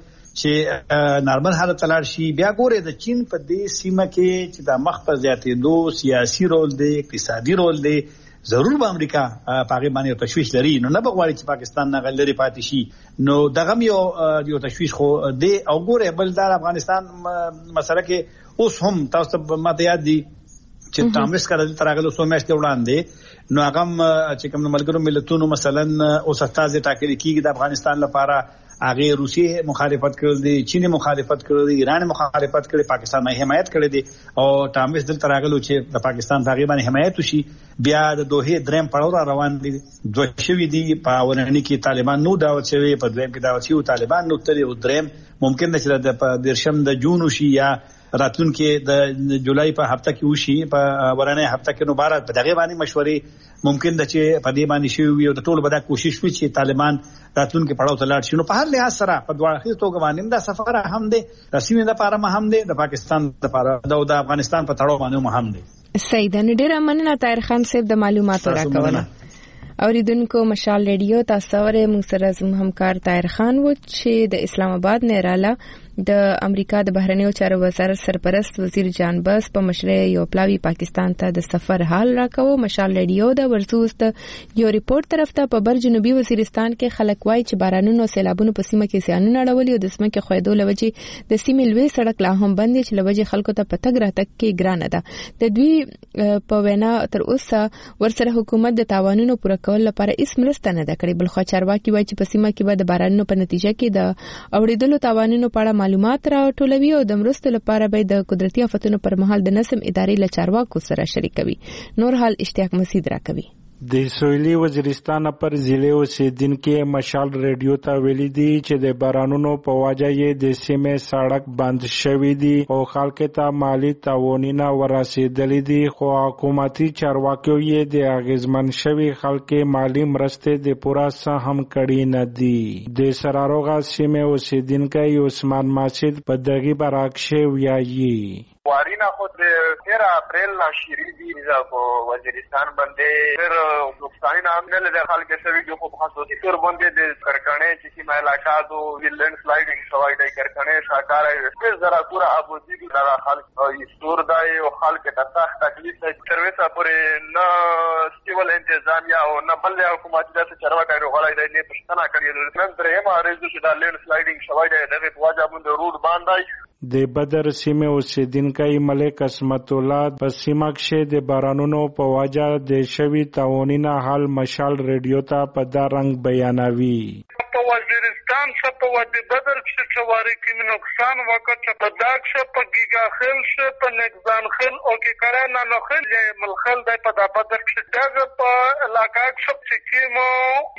چې نارمل حالت تلار شي. بیا ګوره د چین په دې سیمه کې چې د مخ په زیاتېدو سیاسي رول دی اقتصادي رول دی ضرور به امریکا پاګې باندې تشویش لري نو نه بغواړي چې پاکستان نه غلري پاتې شي نو دغه یو یو تشویش خو دی او ګوره بل د افغانستان مسله کې اوس هم تاسو ماته یاد دي چې تامس کړل ترغلو سو میاشتې وړاندې نو هغه چې کوم ملګرو ملتونو مثلا اوس استاد ټاکل کیږي د افغانستان لپاره هغه روسیه مخالفت کړل دي چین مخالفت کړل دي ایران مخالفت کړي پاکستان نه حمایت کړي دي او تامس دل ترغلو چې د پاکستان تقریبا حمایت وشي بیا د دوه دریم پړاو روان دي دوه شوی دي په ورنني کې طالبان نو دعوت شوی په دویم کې دعوت شوی طالبان نو تر یو دریم ممکن نشي د درشم د جون وشي یا راتلون کې د جولای په هفته کې وشي په ورننه هفته کې نو بار په دغه باندې مشورې ممکن د چې په دې باندې شوی او د ټول بدا کوشش وکړي چې طالبان راتلون کې پړاو ته لاړ شي نو په هر لحاظ سره په دواړه خې توګه باندې دا سفر هم دی د سیمې لپاره هم دی د پاکستان لپاره د افغانستان په تړاو باندې هم دی. سیدن ډیر مننه طاهر خان صاحب د معلوماتو راکونه. اوریدونکو مشال ریډیو تاسو ورې موږ سره زموږ همکار طاهر خان و چې د اسلام آباد نه رااله د امریکا د بهرنیو چارو وزارت سرپرست وزیر جان بس په مشرۍ یو پلاوی پاکستان ته د سفر حال راکوه. مشال ریډیو د ورسوس ته یو ریپورت طرف ته په بر جنوبي وزیرستان کې خلک وای چې بارانونو سیلابونو په سیمه کې زیانونه اړولي او د سیمه کې خویدو لوجي د سیمې لوی سړک لا هم بند چې لوجي خلکو ته پتګ راتک کې ګرانه ده. د دوی په وینا تر اوسه ورسره حکومت د تاوانونو پوره کول لپاره هیڅ مرسته نه ده کړې بل خو چارواکي وای چې په سیمه کې به د بارانونو په نتیجه کې د اوریدلو تاوانونو په اړه معلومات راټولوي او د مرستو لپاره به د قدرتي آفتونو پر مهال د نظم ادارې له چارواکو سره شریکوي. نور حال اشتیاق مسعود راکوي. د سویلي وزیرستان پر ضلع اوسیدونکو مشال ریډیو ته ویلي دي چې د بارانونو په وجه یې د سیمې سړک بند شوی دی او خلکو ته مالی تعاونونه ورسېدلي دي خو حکومتي چارواکو یې د اغیزمن شوی خلکو مالی مرستې د پوره څه هم کړي نه دي. د سراروغه سیمې اوسیدونکو عثمان ماسید په دغه برعکس ویایي وارینا خود تیرہ اپریل نا شیری دی نزا کو وزیرستان بندے پھر نقصانی نام نے لے خلق سوی جو کو خصوصی طور بندے دے کرکنے چسی میں علاقہ دو لینڈ سلائیڈنگ سوائی دے کرکنے شاکار ہے پھر ذرا پورا ابوزی بھی لگا خلق سور دائے و خلق تساخ تکلیف ہے سرویسا پورے نہ سیول انتظامیہ و نہ بلے حکومت جیسے چروا کا غلائی دے نے پشتنا کریے نظر ہے ہمارے جو شدہ لینڈ سلائیڈنگ سوائی دے دے واجہ بند روڈ باندائی د بدر سیمه اوسیدونکو ملک عصمت الله په سیمه کې د بارانونو په وجه د شوی تعاونینه حال مشال ریډیو ته په دا رنگ بیانوي. په وزیرستان څخه په وادي بدر کې څواري کې نقصان وکړ چې په داګ شه په ګیګا خل شه په نګزان خل او کې کړه نه نو خل ملخل د په د بدر کې دغه په علاقه کې چې مو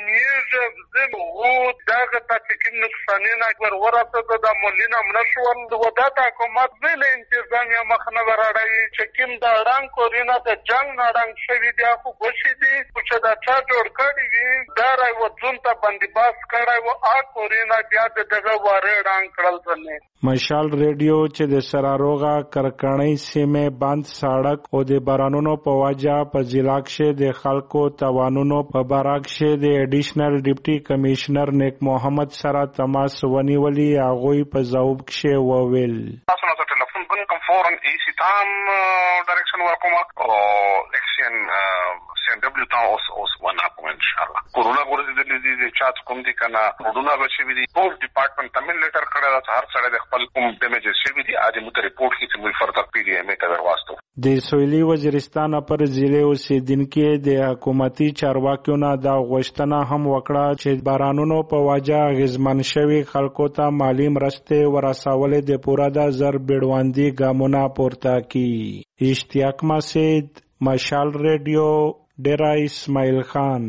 نیوز زم وو دغه ته کې نقصان نه اکبر ورته د مولینه منشول دا حکومت ویل انتظامیه مخنه ورړی چې کوم دا رنگ کورینا د جنگ نه رنگ شوی دی خو بشي دي چې دا چا جوړ کړی وي دا راي وځون ته باندې باس کړ سړی و آ کورینا بیا د دغه واره ډانګ کړل ځنه. مشال ریډیو چې د سراروغه کرکړنۍ سیمه بند سړک او د بارانونو په وجه په ضلع کې د خلکو توانونو په باره کې د اډیشنل ډیپټي کمشنر نیک محمد سره تماس ونیولي. هغوی په ځواب کې وویل تاسو نو ټلیفون بن کوم فورن ای سی تام ډایرکشن ورکوم او اکشن سین دبليو تا اوس اوس ونه کوم ان شاء الله. کورونا ورته د دې چات کوم دي کنه روډونه بچي وي ټول ډپارټمنټ تمن لیټر کړه دا هر څړې د خپل کوم ډیمیجز شي دي اځي مت ریپورت کې چې موږ فرض پی ډی ایم ته ورواستو. د سویلي وزیرستان پر ضلع اوسیدونکو د حکومتي چارواکیو نه دا غوښتنه هم وکړه چې بارانونو په وجه غزمن شوی خلکو ته مالی مرستې ورسول د پوره د زر بیړواندي ګامونه پورته کی. اشتیاق مسعود، مشال ریډیو، ډیرا اسماعیل خان.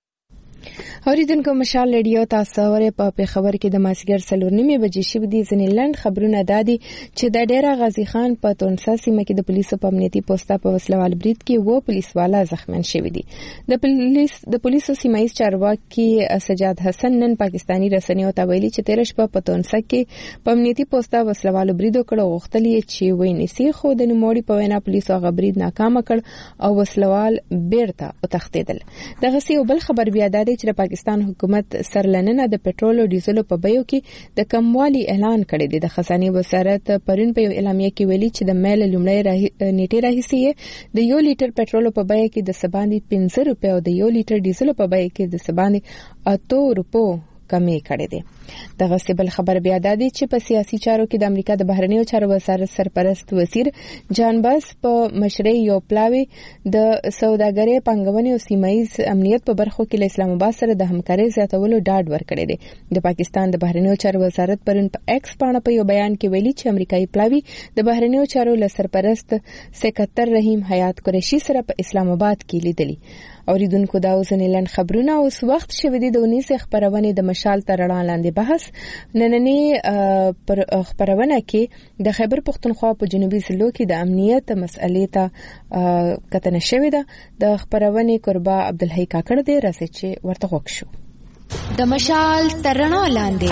اوریدونکو مشال ریډیو تاسو اورئ په پیښور کې د ماسګر څلور نیمې بجې شوې دي. ځینې لنډ خبرونه دادي چې د ډیرا غازی خان په تونسا سیمه کې د پولیسو په امنیتي پوسټه په وسلوال برید کې وو پولیسوالا زخمین شوی دي. د پولیس د پولیسو سیمایي چارواکي سجاد حسن نن پاکستانی رسنیو ته ویلي چې تیر شپه په تونسا کې په امنیتي پوسټه وسلوال برید وکړ. غوښتل یې چې وینسي خو د نوموړي په وینا پولیسو هغه برید ناکام کړ او وسلوال بیرته وتښتیدل. دغه سی بل خبر بیا دادي چې د پاکستان حکومت سرلننه د پټرول او ډیزل په بیو کې د کموالي اعلان کړی دی. د خزانه وزارت پرون په اعلامیه کې ویلي چې د میل لومړی نیټه راهیسي د یو لیټر پټرول په بیه کې د سباندې پنځه روپیا او د یو لیټر ډیزل په بیه کې د سباندې اته روپو کمی کړی دی. دغه سیبل خبر بیا دادي چې په سیاسي چارو کې د امریکا د بهرنیو چارو وزارت سرپرست وزیر جان باس په مشرۍ یو پلاوی د سوداګرۍ پنګونې او سیمایي امنیت په برخو کې له اسلام آباد سره د همکارۍ زیاتولو ډاډ ورکړی دی. د پاکستان د بهرنیو چارو وزارت پرون په ایکس باندې په یو بیان کې ویلي چې امریکایي پلاوی د بهرنیو چارو له سرپرست سکتر رحیم حیات قریشي سره په اسلام آباد کې لیدلی. اوریدونکو دا اوسنی لند خبرونه اوس وخت شوه دي د اونیس خبرونه د مشال ترړه لاندې بحث نننی پر خبرونه کې د خیبر پختونخوا په جنوبي ضلعو کې د امنیت مسئلې ته کتنه شوې ده. د خبرونه قربا عبدالحی کاکړ دې راځي چې ورته وښ شو. د مشال ترړه لاندې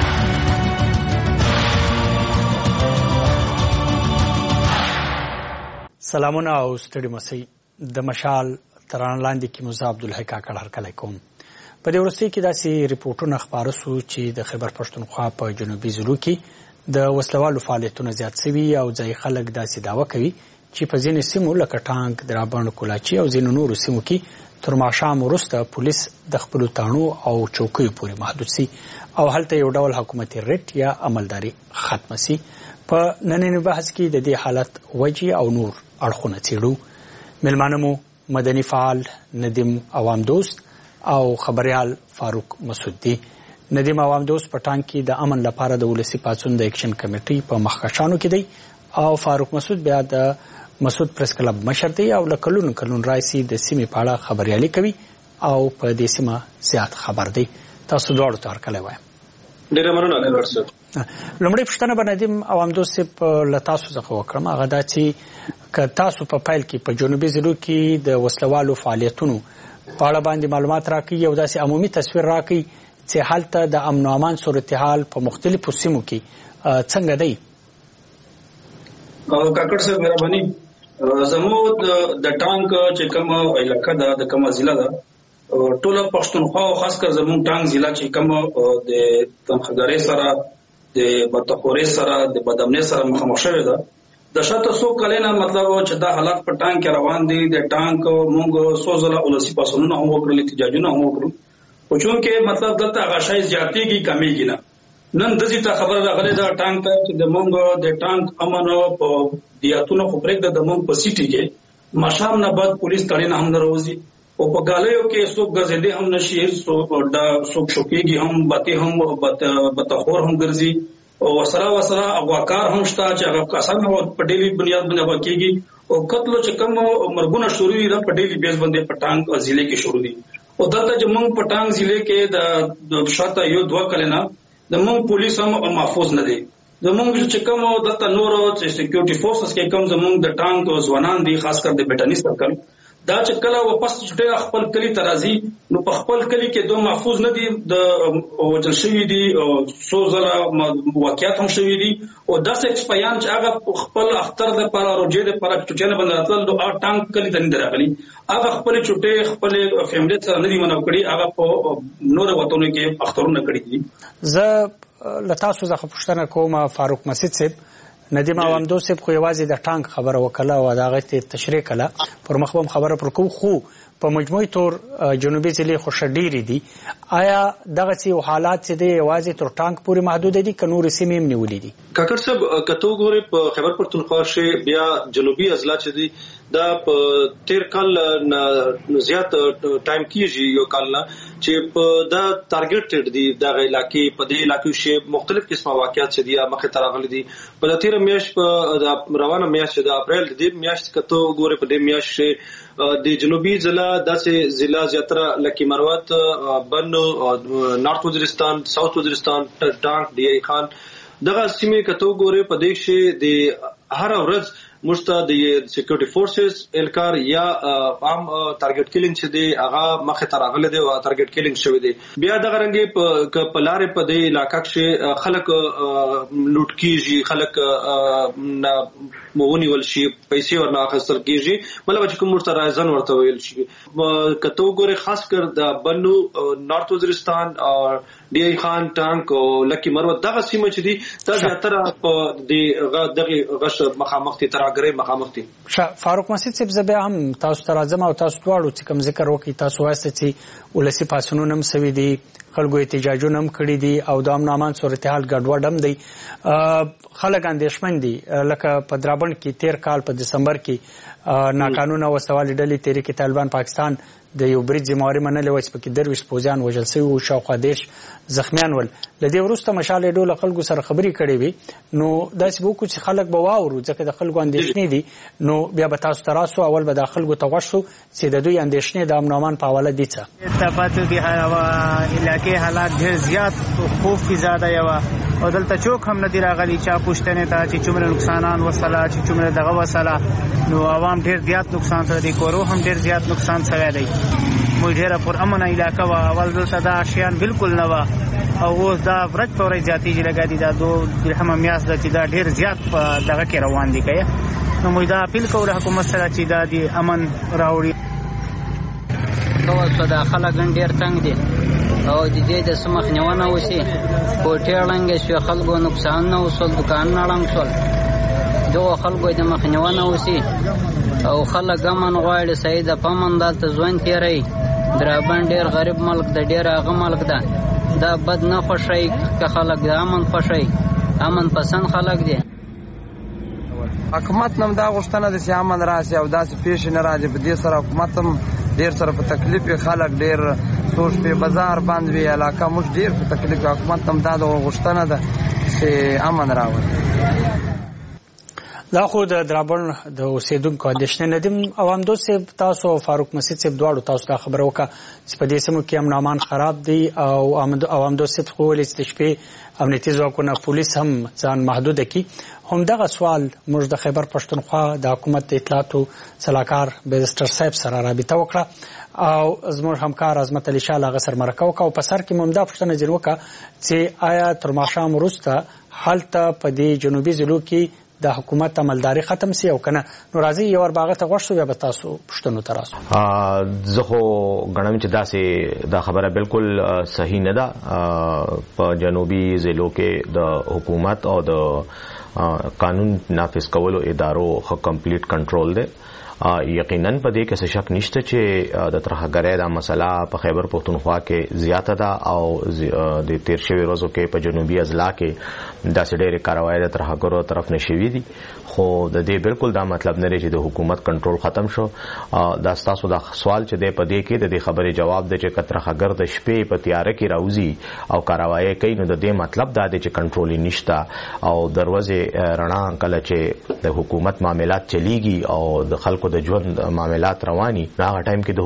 سلامونه او ستړي مسي. د مشال تران لاندې کې موسی عبدالحی کاکړ هرکلی کوم. په دې ورسته کې داسې ریپورتونه خبره سو چې د خیبر پښتونخوا په جنوبي ضلعو کې د وسلوالو فعالیتونه زیات شوي او ځای خلک داسې دعوه کوي چې په ځینې سیمو لکه ټانک، درابڼ، کولاچي او ځینو نورو سیمو کې تر ماښام وروسته پولیس د خپلو تاڼو او چوکیو پورې محدود سي او هلته یو ډول حکومتي ریټ یا عملداري ختمه سي. په نننی بحث کې د دې حالت وجې او نور اړخونه څېړو. مېلمانه مو مدني فعال ندیم عوام دوست او خبريال فاروق مسعود دی. ندیم عوام دوست په ټانک کې د امن لپاره د ولسی پاتون د اکشن کمیټې په مخکښانو کې دی او فاروق مسعود بیا د مسعود پریس کلب مشر دی او لکلون کلون رئیسي د سیمې په اړه خبريالي کوي او په دې سیمه زیات خبر دی. تاسو دوړو تر کله وایم. ډیره مننه ډاکټر. لومړی پښتنه باندې ندیم عوام دوست په لتاسو څخه وکړم هغه دا چې که تاسو په فایل کې په جنوبي ضلعو کې د وسلوالو فعالیتونو په اړه باندې معلومات راکړي او داسې عمومي تصویر راکړي چې هلته د امن او امان صورتحال په مختلفو سیمو کې څنګه دی. کاکړ صاحب مهرباني زموږ د ټانک چې کوم علاقه ده د کومه ضلع ده ټول پښتونخوا او خاص کر زموږ ټانک ضلع چې کوم د تنخګرۍ سره د بتخوري سره د بدامنۍ سره مخامخ شوی ده. د شاته سو کلینا مطلب چې دا حالات په ټانک روان دي. د ټانک مونږ سوزله ولسی پاسونو هم وکړل، احتجاجونه هم وکړو او چونکه مطلب دلته غشای زیاتې کی کمیږي نه. نن د دې ته خبر راغله دا ټانک ته چې د مونږ د ټانک امنو په دیاتونو خو پرېږد د مونږ په سیټي کې مشام نه بعد پولیس تړین هم دروځي او په ګالیو کې څوک غزلې هم نشي، څوک دا څوک شوکېږي هم باته هم بتخور هم ګرځي او وسره وسره اغواکار هم شته چې هغه کسان په ډیلی بنیاد باندې واقعيږي او قتل چې کوم مرګونه شروع دي په ډیلی بیس باندې پټانګ ضلع کې شروع دي او دلته چې موږ پټانګ ضلع کې د شاته یو دوه کلینا د موږ پولیس هم محفوظ نه دي. د موږ چې کوم دلته نور چې سکیورټي فورسز کې کوم زموږ د ټانک ځوانان دي خاص کر د بیٹانی سرکل دا چې کله واپس چټي خپل کلی ترازی نو په خپل کلی کې دوه محفوظ نه دي د وجل شوی دي څو ځله واقعیت هم شوی دي او داسې ایکسپیان چې هغه خپل اختر د پر روجې د پر چټي نه بندراتل نو هغه ټانک کلی ته نه درغلي هغه خپل چټي خپل فیملی سره نه دي منو کړی هغه په نور وطنونو کې اخترونه کړی دي. زه لتاسو زه پوښتنه کوم فاروق مسجد صاحب ندیم عوامدو صاحب خو یوازې د ټانک خبره وکړه او د هغه ته تشریح کړه پر مخ هم خبره پر کو خو په مجموعي تور جنوبي ضلع خو شډيري دي آیا دغه څه حالات چې د یوازې تر ټانک پورې محدود دي که نور سیمې هم نیولې دي؟ کاکړ صاحب کتو ګوري په خیبر پختونخوا شي بیا جنوبي اضلاع چې دي دا په تیر کال نه زیات ټایم کیږي یو کال نه چې په دا ټارګټډ دي د علاقې په دې علاقې شي مختلف قسمه واقعیت چې دي مخه تراغلي دي په تیر میاشت په روانه میاشت د اپریل د دې میاشت کتو ګوري په دې میاشت شي د جنوبي ضلع داسې ضلع زیاتره لکی مروت بنو نارث وزیرستان ساوث وزیرستان ټانک ډي ای خان دغه سیمې کتو ګوري په دې شي د هر ورځ مشته د سکیورټي فورسز الکار یا عام ټارګټ کیلینګ چې دی هغه مخه تر اغله دی او ټارګټ کیلینګ شوی دی بیا دغه رنګي په لارې په دې علاقې کې خلک لوټ کیږي خلک مونی ول شي پیسې ورنه اخیستل کیږي مطلب چې کوم ورته راځن ورته ویل شي کته وګوره خاص کر د بنو نارث وزیرستان او ډي ای خان ټانک او لکی مروت دغه سیمه چې دي دا زیاتره په دې دغه غش مخامخ دي تراګرې مخامخ دي. فاروق مسجد صاحب زبې هم تاسو ته راځم او تاسو دواړو چې کوم ذکر وکړي تاسو واسطه چې ولسی پاسونو هم سوي دي خلکو احتجاجونه هم کړي دي او د امن امان صورتحال ګډوډ هم دی خلک اندېښمن دي لکه په درابند کې تیر کال په دسمبر کې ناقانونه وسوالي ډلې تحریک طالبان پاکستان د یو برید ذمہواري منلې و چې پکې درویش پوځیان وژل شوي او شاوخوا دېرش زخمیان ول له دې وروسته مشال ډول خلکو سره خبرې کړې وي نو داسې به وکړو چې خلک به واورو ځکه د خلکو اندېښنې دي نو بیا به تاسو ته راسو اول به د خلکو ته غوږ شو چې د دوی اندېښنې د امن امان په حواله دي څه اتفاق دي علاقې حالات ډېر زیات خوف کې زیاده یو او دلته چوک هم نه دی راغلی چا پوښتنې ته چې څومره نقصانان وسله چې څومره دغه وسله نو عوام ډېر زیات نقصان سره دي کورو هم ډېر زیات نقصان شوی دی موږ ډېره پر امن علاقه وه اول دلته دا شیان بالکل نه وه او اوس دا ورځ په ورځ زیاتېږي لګا دي دا دو درهمه میاشت ده چې دا ډېر زیات په دغه کې روان دي که نو موږ دا اپیل کوو له حکومت سره چې دا د امن راوړي کوه دا خلک ډېر تنګ دي او د دې د څه مخنیوی وشي کوټې ړنګې شوې خلکو نقصانونه وشول دوکانونه ړنګ شول دغو خلکو د مخنیوی وشي او خلک امن غواړي صحیح د پامن دلته ژوند تېروي درابند ډېر غریب ملک د ډېر هغه ملک ده دا بد نه خوښوي که خلک د امن خوښوي امن پسند خلک دي حکومت نم دا غوښتنه ده چې امن راشي او داسې پیښې نه راځي په دې سره حکومت هم ډېر سره په تکلیف وي خلک ډېر سوچ په بازار باندې وي علاقه موږ ډېر په تکلیف حکومت هم دا غوښتنه ده چې امن راوړي دا خو د درابند د اوسیدونکو اندېښنې نه دي عوامدو صاحب تاسو او فاروق مسجد صاحب دواړو تاسو ته خبره وکړه چې په دې سیمو کې امن امان خراب دی او عوامدو صاحب خو ویلي چې د شپې امنیتي ځواکونه پولیس هم ځان محدوده کړي همدغه سوال موږ د خیبر پښتونخوا د حکومت د اطلاعاتو سلاکار بیرسټر صاحب سره رابطه وکړه او زموږ همکار عظمت علي شاه هغه سره مرکه وکړه او په سر کې مو همدا پوښتنه ځینې وکړه چې آیا تر ماښام وروسته هلته په دې جنوبي ضلعو کې د حکومت عملداري ختم سي او کنه نو راځي یو ور باغه ته غوښ شو بیا به تاسو پښتنو ته راسو زه خو غواړم چې دا سه دا خبره بالکل صحیح نه ده په جنوبي ضلعو کې د حکومت او د قانون نافذ کولو ادارو خو کمپلیټ کنټرول ده یقینا په دې کې څه شک نشته چې د ترهګرۍ دا مسله په خیبر پختونخوا کې زیاته ده او د تیر شوي ورځو کې په جنوبي اضلاع کې داسې ډېرې کاروایي د ترهګرو طرف نه شوي دي خو د دې بالکل دا مطلب نه دی چې د حکومت کنټرول ختم شو دا ستاسو دا سوال چې دی په دې کې د دې خبرې جواب دی چې ترهګر د شپې په تیاره کې راوځي او کاروایي کوي نو د دې مطلب دا دی چې کنټرول یې نشته او دروازې رڼا کله چې د حکومت معاملات چلیږي او د خلکو د ژوند معاملات رواني هغه ټایم کې د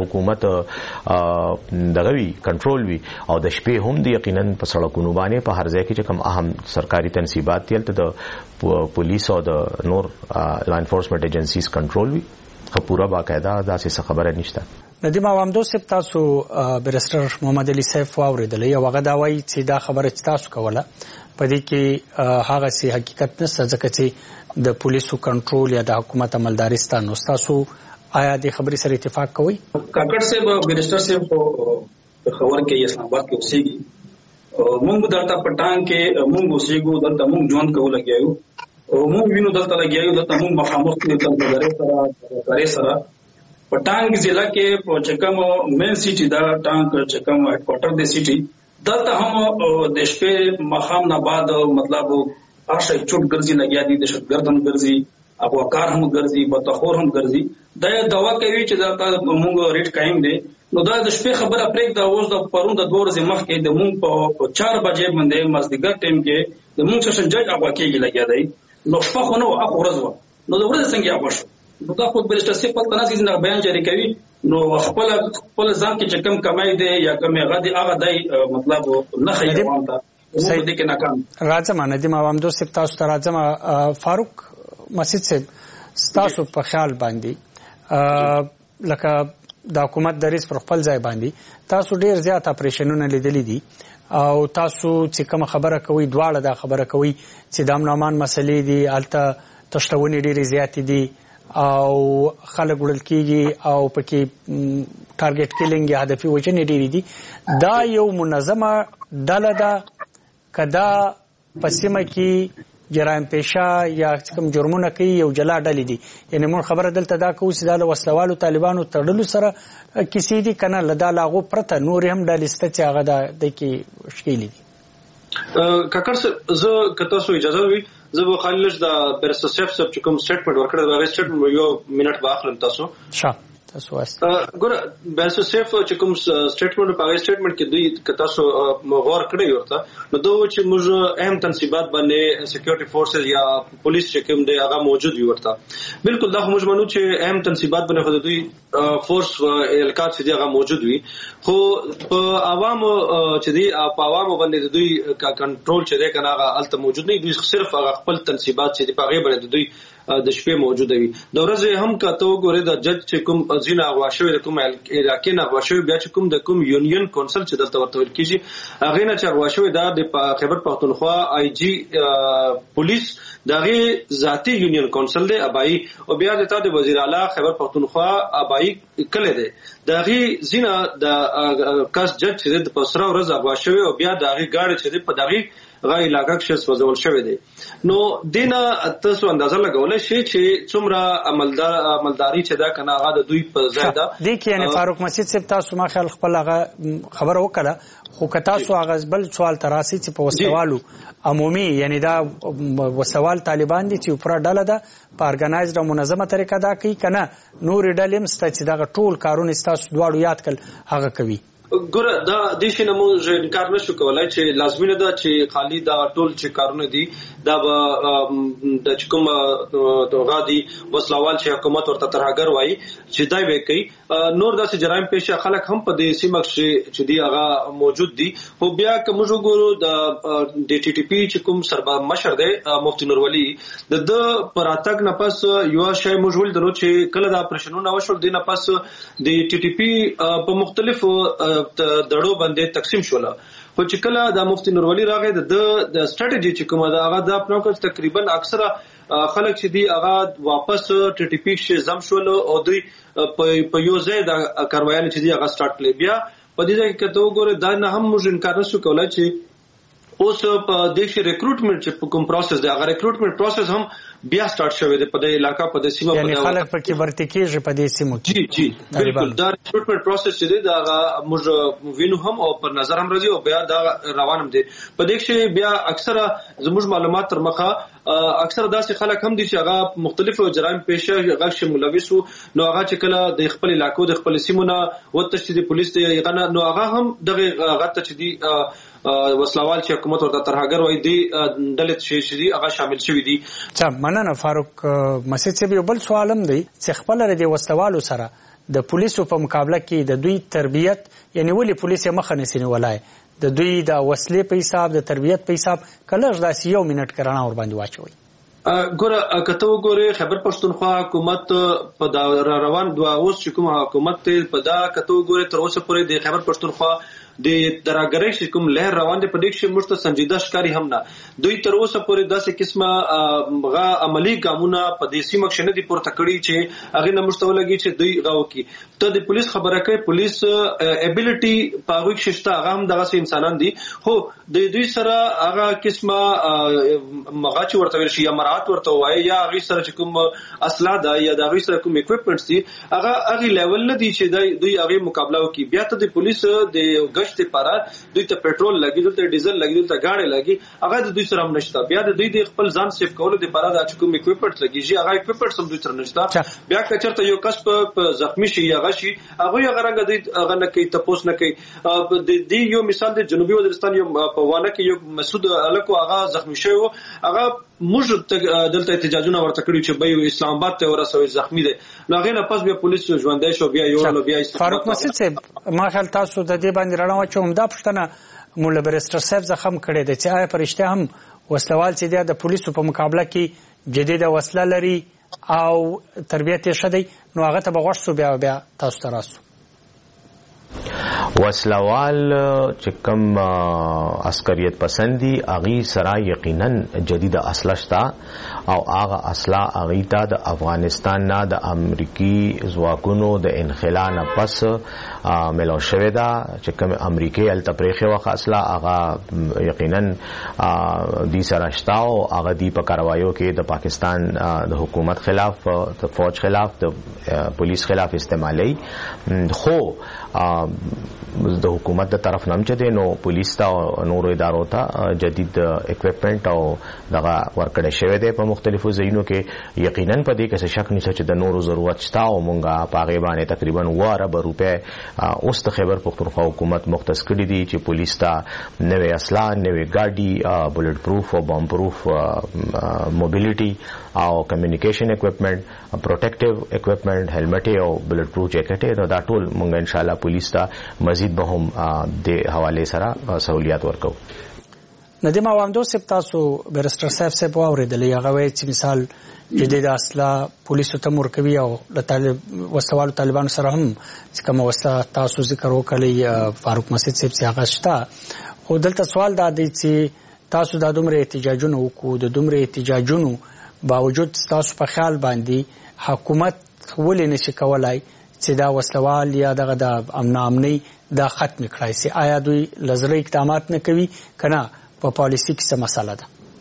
حکومت دغه وی کنټرول وی او د شپې هم د یقینا په سړکونو باندې په هر ځای کې چې کوم اهم سرکاري تنصیبات دي تل د پولیس او د نور لا انفورسمنت ایجنسیز کنټرول وی خپوره باقاعده داسې څه خبره نشته. ندیم عوامدو صاحب تاسو بیرسټر محمد علي صاحب واوریدلی او هغه دا وایي چې دا خبره چې تاسو کوله په دې کې هغه سي حقیقت نشته ځکه چې د پولیسو کنټرول یا د حکومت عملداري ستاسو نو تاسو آیا د خبرې سره اتفاق کوئ؟ کاکړ صاحب بیرسټر صاحب په خبر کې اسلام آباد کې اوسېږي مونږ دلته پټان کې مونږ اوسېږو دلته مونږ ژوند کوو لګیایو مونږ وینو دلته لګیایو دلته مونږ مخامخ کې دلته غره سره غره سره پټان ضلع کې په چکم مین سیټي دا ټانک چکم هډ کوارټر دی سیټي دلته هم د شپې مخام نه بعد مطلب هرشي چوټ ګرځي لګیا دي د شګرد هم ګرځي ابوکار هم ګرځي بتخور هم ګرځي دا دوا کوي چې دا مونږ ریټ قائم دي نو دا د شپې خبره پرېږ دا اوس د پرون د دوه ورځې مخکې د مونږ په چار بجې باندې مازدیګر ټیم کې د مونږ سیشن جج اغوا کېږي لګیا دی نو شپه خو نو هغه ورځ و نو د ورځې څنګه هغه شو نو دا خو بیرسټر صاحب په تناسب نه بیان جاری کوي نو خپل خپل ځان کې چې کم کمای دی یا کم غدي هغه دی مطلب نه خیر وانته صحیح دي کې ناکام راځم ندیم عوامدو صاحب تاسو ته راځم فاروق مسجد صاحب تاسو په خیال باندې لکه د حکومت دریس پر خپل ځای باندې تاسو ډیر زیات اپریشنونه لیدلې دي او تاسو چې کوم خبره کوي دواړه دا خبره کوي چې د امن امان مسلې دي الته تشتونې ډیرې زیات دي او خلک وړل کیږي او پکې ټارګټ کیلینګ یا هدفي وژنې ډیرې دي دا یو منظمه ډله ده کدا پسیمه کې جرایم پیشه یا کوم جرمونه کوي یو جلا ډلې دي یعنی مون خبره دلته دا کوي چې د وسلوالو طالبانو تړلو سره کسی دي کنه لدا لاغو پرته نور هم ډلې ست چې هغه د کې مشکل دي. کاکړ زه کته سو اجازه وي زه به خالص د بیرسټر صاحب صاحب چې کوم سټیټمنټ ورکړی دا سټیټمنټ یو منټ باخلم تاسو ښه تاسو واسه ګور بیرسټر صاحب چې کوم سټیټمنټ په سټیټمنټ کې دوی کته سو غور کړی ورته نو دوی چې موږ اهم تنصیبات باندې سکیورټي فورسز یا پولیس چې کوم دی هغه موجود وي ورته بالکل دا موږ منو چې اهم تنصیبات باندې دوی فورس الکات چې هغه موجود وي خو په عوامو چې دی په عوامو باندې دوی کنټرول چې دی کنه هغه الته موجود نه دوی صرف هغه خپل تنصیبات چې دی په غیبه باندې دوی د شپې موجوده وي د ورځې هم کته وګوره د جج چې کوم ازینه غواښوي د کوم علاقې نه غواښوي بیا چې کوم د کوم یونین کونسل چې دلته ورته کیږي هغه نه چې غواښوي دا د خیبر پختونخوا آی جی پولیس دغه ذاتی یونین کونسل دی ابای او بیا د تا د وزیر اعلی خیبر پختونخوا ابای کله دی دغه زینه د کاس جج چې د پسره ورځ غواښوي او بیا دغه گاډي چې په دغه غای علاقه کې سوزول شوی دی نو دینه تاسو اندازه لګولای شئ چې څومره عملدار عملداري چې دا کنه هغه د دوی په ځای دا د کې یعنی فاروق مسجد صاحب تاسو ما خیال خپل هغه خبر وکړه خو که تاسو هغه بل سوال تراسي چې په وسوالو عمومي یعنی دا وسوال طالبان دي چې پر ډله ده په ارګنایزډ او منظمه طریقه دا کوي کنه نور ډلې مست چې دا ټول کارونه تاسو دواړو یاد کړ هغه کوي ګوره دا د شي نمو انکار نشو کولای چې لازمي ده چې خالی دا ټول چې کارونه دي دا د کوم توغا دي وسلوال چې حکومت ورته ترهګر وایي چې دای به کوي نور داسې جرایم پیشه خلک هم په دې سیمه چې دی هغه موجود دي خو بیا کوم وګورو د ډي ټي ټي پی چې کوم سربا مشر دی مفتی نور ولی د د پراتک نه پس یو شی مجهول درو چې کله د اپریشنونه وشول دی نه پس د ټي ټي پی په مختلفو دړو باندې تقسیم شول خو چې کله د مفتی نور ولی راغی د د سټریټجی چې کومه دا هغه د خپل کول تقریبا اکثره خلک چې دی هغه واپس ټي ټي پی شې زم شول او دوی په یو ځای د کاروایانه چې دی هغه سٹارټ کړي بیا په دې ځای کې ته وګوره دا نه هم موږ انکار نشو کولای چې اوس په دې کې ریکروټمنټ چې کوم پروسس دی هغه ریکروټمنټ پروسس هم بیا سٹارټ شوی دی په دې علاقہ په دې سیمه یعنی خلک پکې ورته کېږي په دې سیمه جی جی بالکل دا ریکروټمنټ پروسس چې دی دا موږ وینو هم او پر نظر هم راځي او بیا دا روانم دي په دې کې بیا اکثره زموږ معلومات تر مخه اکثره داسې خلک هم دي چې هغه مختلفو جرایم پیشه هغه چې ملوث نو هغه چې کله د خپل علاقو د خپل سیمونه وتشتي د پولیس دی نو هغه هم دغه هغه ته چې دی وسلوال چې حکومت ورته ترهګر وای دی دلت شي شي هغه شامل شوی دي. چا مننه فاروق مسجد سی بل سوالم دی چې خپل ردی وسلوالو سره د پولیسو په مقابله کې د دوی تربیت یعنی ولی پولیس مخه نسینه ولای د دوی د وسلې په حساب د تربیت په حساب کله ځاسي یو منټ کرانه ور باندې واچوي. ګوره کته وګوره خیبر پښتونخوا حکومت په دا روان دوه اوس چې کوم حکومت په دا کته وګوره تر اوسه پورې د خیبر پښتونخوا د دراګرۍ چې کوم لهر روان دي په دې کې مشته سنجیده ښکاری هم نه دوی تر اوسه پورې داسې قسمه غا عملی ګامونه په دې سیمه کې نه دي پورته کړی چې هغه نه مشته ولګي چې دوی غاو کی ته د پولیس خبره کوي پولیس ابیلیټي په هغه کې شته هغه هم دغه انسانان دي هو د دوی سره هغه قسمه مغاچ ورته ویل شي یا مرات ورته وایي یا هغه سره چې کوم اسلحه ده یا د هغه سره کوم اکوپمنټس دي هغه هغه لیول نه دي چې دوی هغه مقابله وکړي بیا ته د پولیس د گشت لپاره دوی ته پېټرول لګي دوی ته ډیزل لګي دوی ته گاډي لګي هغه د دوی سره هم نشته بیا د دوی د خپل ځان سیف کولو لپاره د کوم اکوپمنټ لګي هغه اکوپمنټ هم دوی سره نشته بیا کچرته یو کس په زخمی شي هغه شي هغه هغه رنګ دوی هغه نه کوي تاسو نه کوي د دې یو مثال د جنوبي وزیرستان یو په وانه کې یو مسعود الکو هغه زخمی شوی هغه موږ دلته احتجاجونه ورته کړی چې به اسلام آباد ته ورسوي زخمی دي نو هغه نه پس بیا پولیس ژوندۍ شو بیا یو نو بیا فاروق مسعود صاحب ما خیال تاسو د دې باندې راړم چې عمده پښتنه مولا برستر صاحب زخم کړي دي چې آیا پرشته هم وسلوال چې د پولیسو په مقابله کې جديده وسله لري او تربیت یې شدی نو هغه ته بغوښتو بیا بیا تاسو ته راسو وسلوال چې کوم عسکریت پسندي اغي سره یقینا جدید اسلحه شتا او هغه اسلحه اغي ته د افغانستان نه د امریکي ځواکونو د انخلا نه پس ملو شوی دا چې کوم امریکای ال تپریخه وخت اسلحه هغه یقینا د سره شتا او هغه دی په کاروایو کې د پاکستان د حکومت خلاف د فوج خلاف د پولیس خلاف استعمالي خو د حکومت د طرف نام چدي نو پولیس ته نورو ادارو ته جدید اکوپمنٹ او دغه ورکړی شوی دی په مختلفو ځایونو کې یقینا په دې کې څه شک نشته چې د نورو ضرورت شته او مونږه په هغه باندې تقریبا اوه ارب روپے اوس د خیبر پختونخوا حکومت مختص کړی دی چې پولیس ته نوې اسلحه نوې ګاډي بولټ پروف او بم پروف موبیلیټي او کمیونیکیشن اکوپمنٹ پروټیکټیو اکوپمنٹ هیلمټ او بولټ پروف جیکټ دا ټول مونږ ان شاء الله پولیس ته مزید به هم د حواله سره سہولیات ورکو ندیم عوامدو سپ تاسو برستر صاحب سے واوریدلې هغه وایي چې مثال جدید اسلحه پولیسو ته مرکوي او د طالب وسوالو طالبانو سره هم چې کوم وسه تاسو ذکر وکړي فاروق مسعود صاحب چې هغه شته خو دلته سوال دا دی چې تاسو د دومره احتجاجونو وکړو د دومره احتجاجونو باوجود تاسو په خیال باندې حکومت ولې نشي کولای چې دا وسلوال یا دغه د امن امني دا ختم کړای سي آیا دوی لزري اقدامات نه کوي کنه په پالیسي کې څه مسله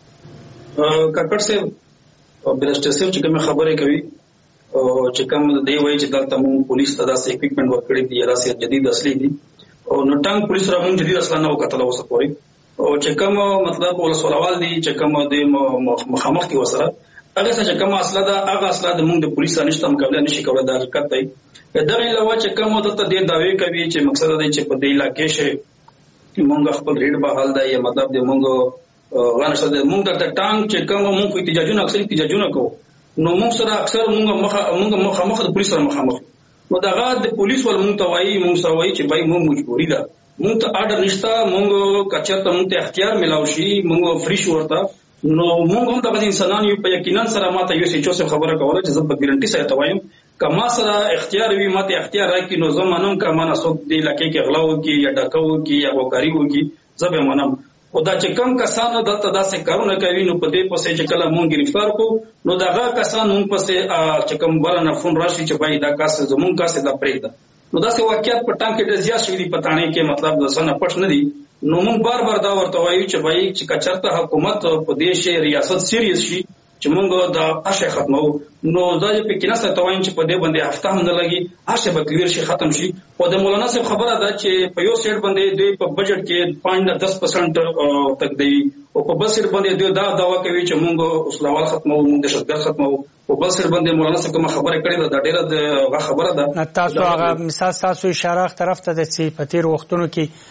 ده کاکړ صاحب برسټر صاحب چې کوم خبرې کوي او چې کوم دی وایي چې دلته مون پولیس ته داسې اکوپمنټ ورکړي دي یا داسې جدید اصلي دي او نو ټانګ پولیس را مون جدید اصلا نه وکړل اوس پورې او چې کوم مطلب ولسوال دي چې کوم د مخامخ کې وسره هغه څه کوم اصله ده هغه اصله د مونږ د پولیس نشته مقابله نشي کولای دا حقیقت دی دغه علاوه چې کوم دلته د داوی کوي چې مقصد دی چې په دې علاقې شي مونږ خپل ریډ بحال دی یا مطلب د مونږ غنښت د مونږ د ټانګ چې کوم مونږ احتجاجونه اکثر احتجاجونه کوو نو مونږ سره اکثر مونږ مخ مونږ مخامخ د پولیس سره مخامخ نو دغه د پولیس ول مونږ ته وایي مونږ سره وایي چې بای مونږ مجبوري ده مونږ ته آرډر نشته مونږ کچته مونږ ته اختیار ملاوي شي مونږ فریش ورته نو مونږ هم د انسانانو یو په یقینا سره ماته یو څه چې خبره کوله چې زه په ګارانټي سره توایم کما سره اختیار وي ماته اختیار راکې نو زمونږ کمانه څوک دی لکه کې غلا وکي یا ډاکو وکي یا وکاري وکي زه به منم او دا چې کم کسانو دلته داسې کارونه کوي نو په دې پسې چې کله مونږ گرفتار کو نو داغه کسان مونږ پسې چې کوم بل نه فون راشي چې بای دا کس زمونږ کاسه دا پرېږده نو داسې واقعیت په ټانګ کې د زیات شوی په تانه کې مطلب د سن پټ نه دي نو مونږ بار بار دا ورته وایو چې بای چې کچرته حکومت په دیش ریاست سیریس شي چې مونږ دا اشه ختمو نو دا په کې نه ستوین چې په دې باندې هفته هم نه لګي اشه به کلیر شي ختم شي او د مولانا صاحب خبره ده چې په یو سیټ باندې دوی په بجټ کې پانچ نه دس پرسنټ تک دی او په بل سیټ باندې دوی دا داوا کوي چې مونږ اسلاموال ختمو مونږ دهشتګرد ختمو په بل سیټ باندې مولانا صاحب کوم خبره کړې ده ډیره د خبره ده تاسو هغه مثال تاسو اشاره طرف ته د چې په تیر وختونو کې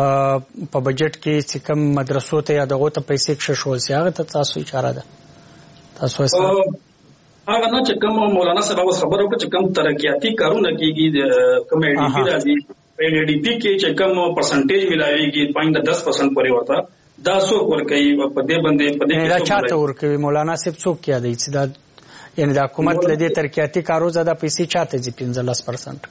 په بجټ کې چې کوم مدرسو ته یا دغه ته پیسې کښ شو سي هغه ته تاسو اشاره ده تاسو هغه نه چې کوم مولانا صاحب اوس خبرو کې چې کوم ترقیاتی کارونه کیږي د کوم ای ډی پی راځي ای ډی پی کې چې کوم پرسنټیج ملایږي پنځه دس پرسنټ پورې ورته دا څوک ورکوي په دې باندې په دې دا چاته ورکوي مولانا صاحب څوک یادوي چې دا یعنی د حکومت له دې ترقیاتي کارو زده پیسې چاته ځي پنځلس پرسنټ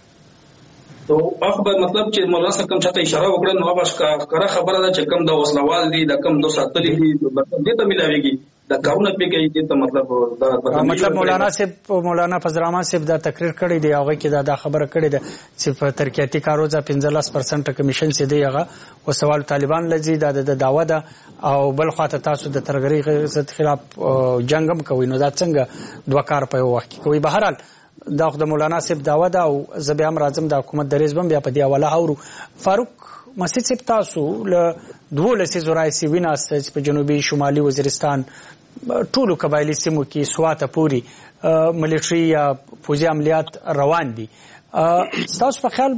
تو هغه مطلب چې مولانا صاحب کوم چاته اشاره وکړه نو هغه ښکاره خبره ده چې کم د وسلوال دي د کم دو ساتلې دي مطلب دې ته ملاويږي دا کارونه پیږي دې ته مطلب دا مطلب مولانا صاحب مولانا فضل الرحمن صاحب دا تقریر کړی دی هغه کې دا د خبره کړی ده چې په ترقیاتي کارو ځا پنځلس پرسنټ کمیشن سي دی هغه او سوال طالبان لږی دا د دعوه ده او بل خواته تاسو د ترګری ضد خلاف جنگ هم کوي نو دا څنګه دوه کار په وخت کې کوي. بهرحال دا خو د مولانا صاحب دعوه ده او زه بیا هم راځم د حکومت د رئیس بم بیا په دی حواله اورو. فاروق مسجد صاحب تاسو له دوه لسیزو راځي ویناست چې په جنوبي شمالي وزیرستان ټولو قبایلی سیمو کې سواته پوری ملیټری یا پوځي عملیات روان دي. تاسو په خیال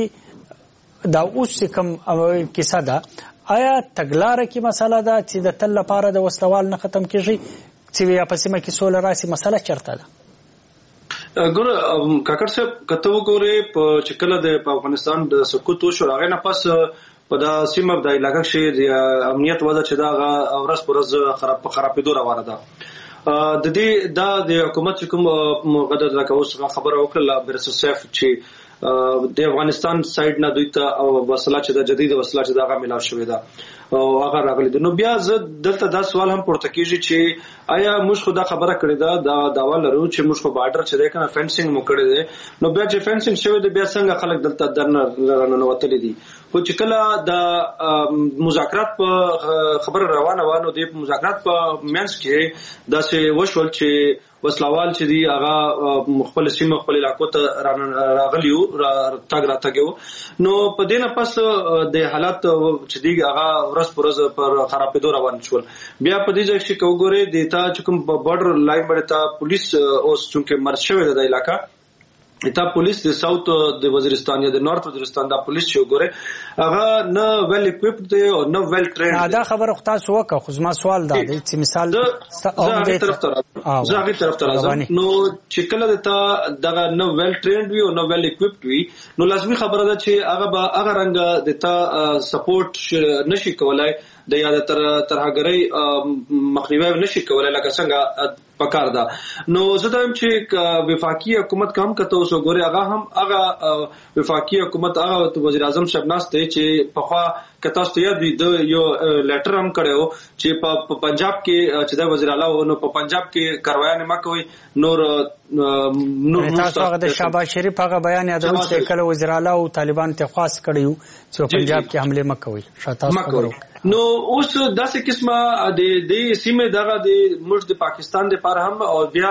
باندې دا اوس کوم کیسه ده آیا تګلاره کې مسله ده چې د تل لپاره د وسلوال نه ختم کیږي چې یا په سیمه کې سوله راسي مسله چرته ده؟ ګور کاکړ صاحب کته وګوره په چکله د افغانستان د سقوط شو راغی نه پس په دا سیمه د علاقې شي د امنیت وضع چې دا ورځ پر ورځ خراب خرابېدو روانه ده. د دې دا د حکومت کوم غدر لکه اوس خبره وکړه برس سیف چې د افغانستان سایډ نه دوی ته او وسله چې د جدید وسله چې دا غو ملاو شوې ده او هغه راغلي ده. نو بیا زه دلته دا سوال هم پورته کیږي چې آیا موږ خو دا خبره کړې ده دا داوا لرو چې موږ په بارډر چې ده کنه فینسینګ مو کړی دی نو بیا چې فینسینګ شوی دی بیا څنګه خلک دلته درنه نوتلي دي. خو چې کله د مذاکرات په خبره روانه وانه دی په مذاکرات په مینس کې دا چې وشول چې وسلوال چې دی هغه خپل سیمه خپل علاقو ته راغلیو تاګ راتګو نو په دې نه پس د حالات چې دی هغه ورځ پر ورځ پر خرابېدو روان شول. بیا په دې ځای کې کوګوري د تا چې کوم بارډر لاین باندې تا پولیس اوس چې مرز شوی د علاقہ تا پولیس د ساوث د وزیرستان یا د نارث وزیرستان دا پولیس چې وګوره هغه نه ویل اکوپډ دی او نه ویل ټرینډ. دا خبره خو تاسو وکړه خو زما سوال دا دی چې مثال زه طرف ته راځم زه هغه طرف ته راځم نو چې کله تا دغه نه ویل ټرینډ وي او نه ویل اکوپډ وي نو لازمي خبره ده چې هغه به هغه رنګ د تا سپورټ نشي کولای د یاد تر ترهګری مخنیوي نشي کولای لکه څنګه پکار ده. نو زه دا چې وفاقي حکومت کم کته اوس وګوري هغه هم هغه وفاقي حکومت هغه وزیر اعظم شبناز ته چې په خوا کته است یاد وي د یو لیټر هم کړو چې په پنجاب کې چې د وزیر اعلی نو په پنجاب کې کاروایی نه مکوي نور نور تاسو هغه د شهباز شریف هغه بیان یادوي چې کله وزیر اعلی او طالبان ته خاص کړیو چې پنجاب کې حمله مکوي شاته خبرو نو اوس داسې قسمه د د سیمه دغه د ملک د پاکستان د پر هم او بیا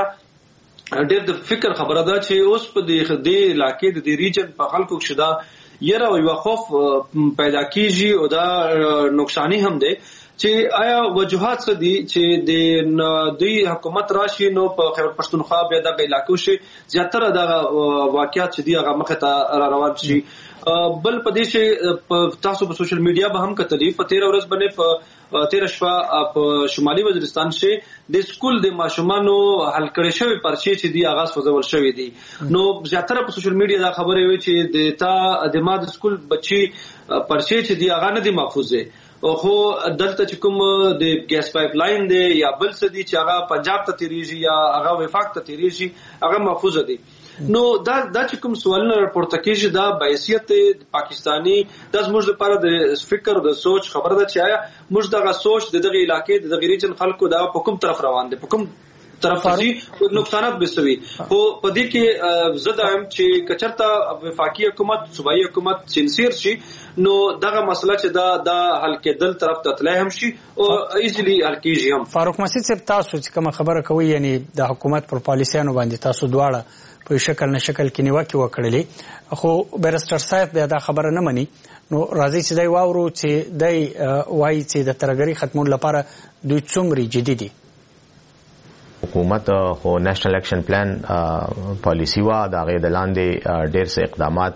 ډېر د فکر خبره ده چې اوس په دې د علاقې د ریجن په خلکو شدا یره او یو خوف پیدا کیږي او دا نقصانی هم ده چې آیا وجوهات څه دي چې د دوی حکومت راشي نو په خیبر پښتونخوا بیا د علاقو شي زیاتره د واقعیت چې دی هغه مخه ته روان شي. بل پدې چې تاسو په سوشل میډیا به هم کتلې په تیرا ورځ باندې په تیرا شپه په شمالي وزیرستان کې د سکول د ماشومانو حل کړي شوی پرچې چې دی آغاز فزول شوی دی نو زیاتره په سوشل میډیا دا خبره وي چې د تا د ما د سکول بچي پرچې چې دی هغه نه دی محفوظ دی خو دلته چې کوم د ګیس پایپ لاین دی یا بل څه دی چې هغه پنجاب ته تیریږي یا هغه وفاق ته تیریږي هغه محفوظ دی. نو دا دا چې کوم سوالونه راپورته کیږي دا بایسیت پاکستانی د زموږ لپاره د فکر د سوچ خبره ده چې آیا موږ دغه سوچ د دغه علاقې د دغه ریجن خلکو دا په کوم طرف روان دي په کوم طرف دي او نقصانات به سوي خو په دې کې زه دا هم چې کچرته وفاقي حکومت صوبایي حکومت سنسیر شي نو دغه مسله چې دا د حل کېدل طرف ته تلای هم شي او ایزلی حل کیږي هم. فاروق مسجد صاحب تاسو چې کوم خبره کوي یعنی د حکومت پر پالیسیانو باندې تاسو دواړه په شکل نه شکل کې نیوکه وکړلې خو بیرستر صاحب بیا دا خبره نه مني نو راځي چې دای واورو چې دای وایي چې د ترګری ختمون لپاره دوی څومره جدي دي. حکومت خو نېشنل اکشن پلان پالیسی وا د هغه د لاندې ډېر څه اقدامات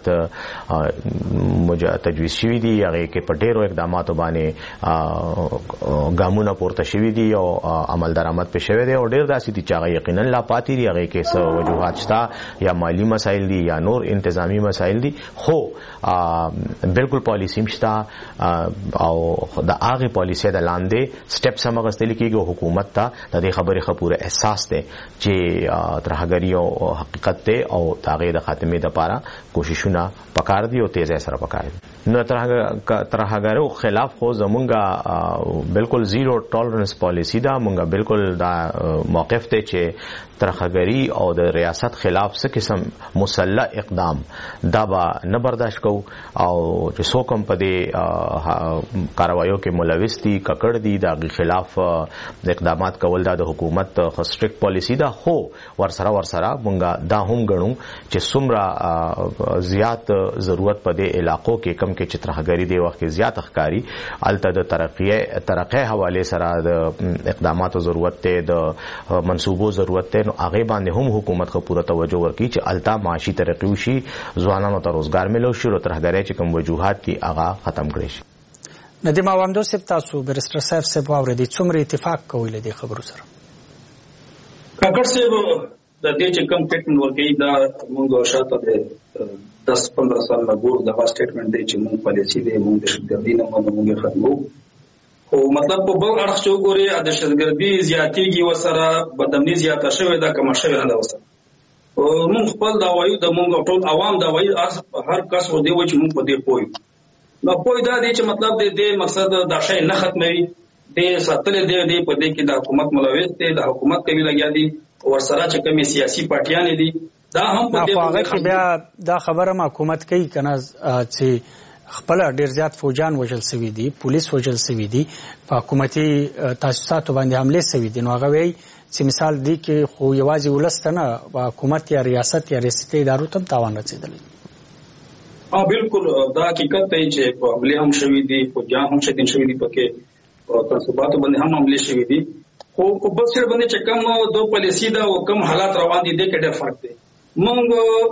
تجویز شوي دي. هغه کې په ډېرو اقداماتو باندې ګامونه پورته شوي دي او عمل درآمد پې شوی دی او ډېر داسې دي چې هغه یقینا لا پاتې دي. هغه کې څه وجوهات شته یا مالی مسایل دي یا نور انتظامی مسایل دي، خو بالکل پالیسی مشته او د هغه پالیسی د لاندې سټیپس هم غوښتل کېږي. حکومت ته د دې خبرې خپوره احساس دی چې ترهګری او حقیقت دی او د هغې د خاتمې دپاره کوششونه پکار دي او تیزی سره پکار دي. نو ترهګرو خلاف خو زمونږه بالکل زیرو ټالرنس پالیسی ده. مونږه بالکل دا موقف دی چې ترهګری او د ریاست خلاف څه قسم مسلح اقدام دا به نه برداشت کوو او چې څوک هم په دې کاروایو کې ملوث دي ککړ دي د هغې خلاف اقدامات کول دا د حکومت سټریکټ پالیسی ده. خو ورسره ورسره مونږه دا هم ګڼو چې څومره زیات ضرورت په دې علاقو کې کم کې چې ترهګري دی وخت کې زیات ښکاري هلته د ترقی ترقی حوالې سره د اقداماتو ضرورت دی، د منصوبو ضرورت دی. نو هغې باندې هم حکومت خو پوره توجه ورکړي چې هلته معاشي ترقي وشي، ځوانانو ته روزګار میلو شي او ترهګرۍ چې کوم وجوهات دي هغه ختم کړی شي. ندیم عوامدو صاحب، تاسو بیرسټر صاحب صاحب واورېدئ، څومره اتفاق کوئ له دې خبرو سره؟ کاکړ صاحب د دې چې کوم ټیټمنټ ورکوي دا موږ شاته د دس پندرہ سال نه ګور دغه سټیټمنټ دی چې موږ پالیسي دی موږ د دې نه موږ ختمو. خو مطلب په بل اړخ چې وګورئ د دهشتګردي زیاتېږي ورسره بدامني زیاته شوې ده کمه شوې نه ده ورسره. موږ خپل دا وایو د موږ ټول عوام دا وایي هر کس و دی وایي چې موږ په دې پوه یو. نو پوه دا دی چې مطلب د دې مقصد دا شی نه ختموي، دې ساتلې دی دی په دې کې د حکومت ملوث دی، د حکومت کوي لګیا دي ورسره چې کومې سیاسي پارټیانې دي دا هم په دې کې بیا دا خبره حکومت کوي کنه چې خپل ډیر زیات فوجان وژل شوي دي، پولیس وژل شوي دي، په حکومتي تاسیساتو باندې حملې شوي دي. نو هغه وایي چې مثال دی کې خو یوازې ولس ته نه حکومت یا ریاست یا ریاستي ادارو ته تاوان رسېدلی. ها بالکل دا حقیقت دی چې حملې هم شوي دي، فوجان هم شدید شوي دي، پکې تنصیباتو باندې هم حملې شوي دي. خو په بل څیر باندې چې کوم دو پالیسی دا او کوم حالات روان دي د کې ډېر فرق دی. موږ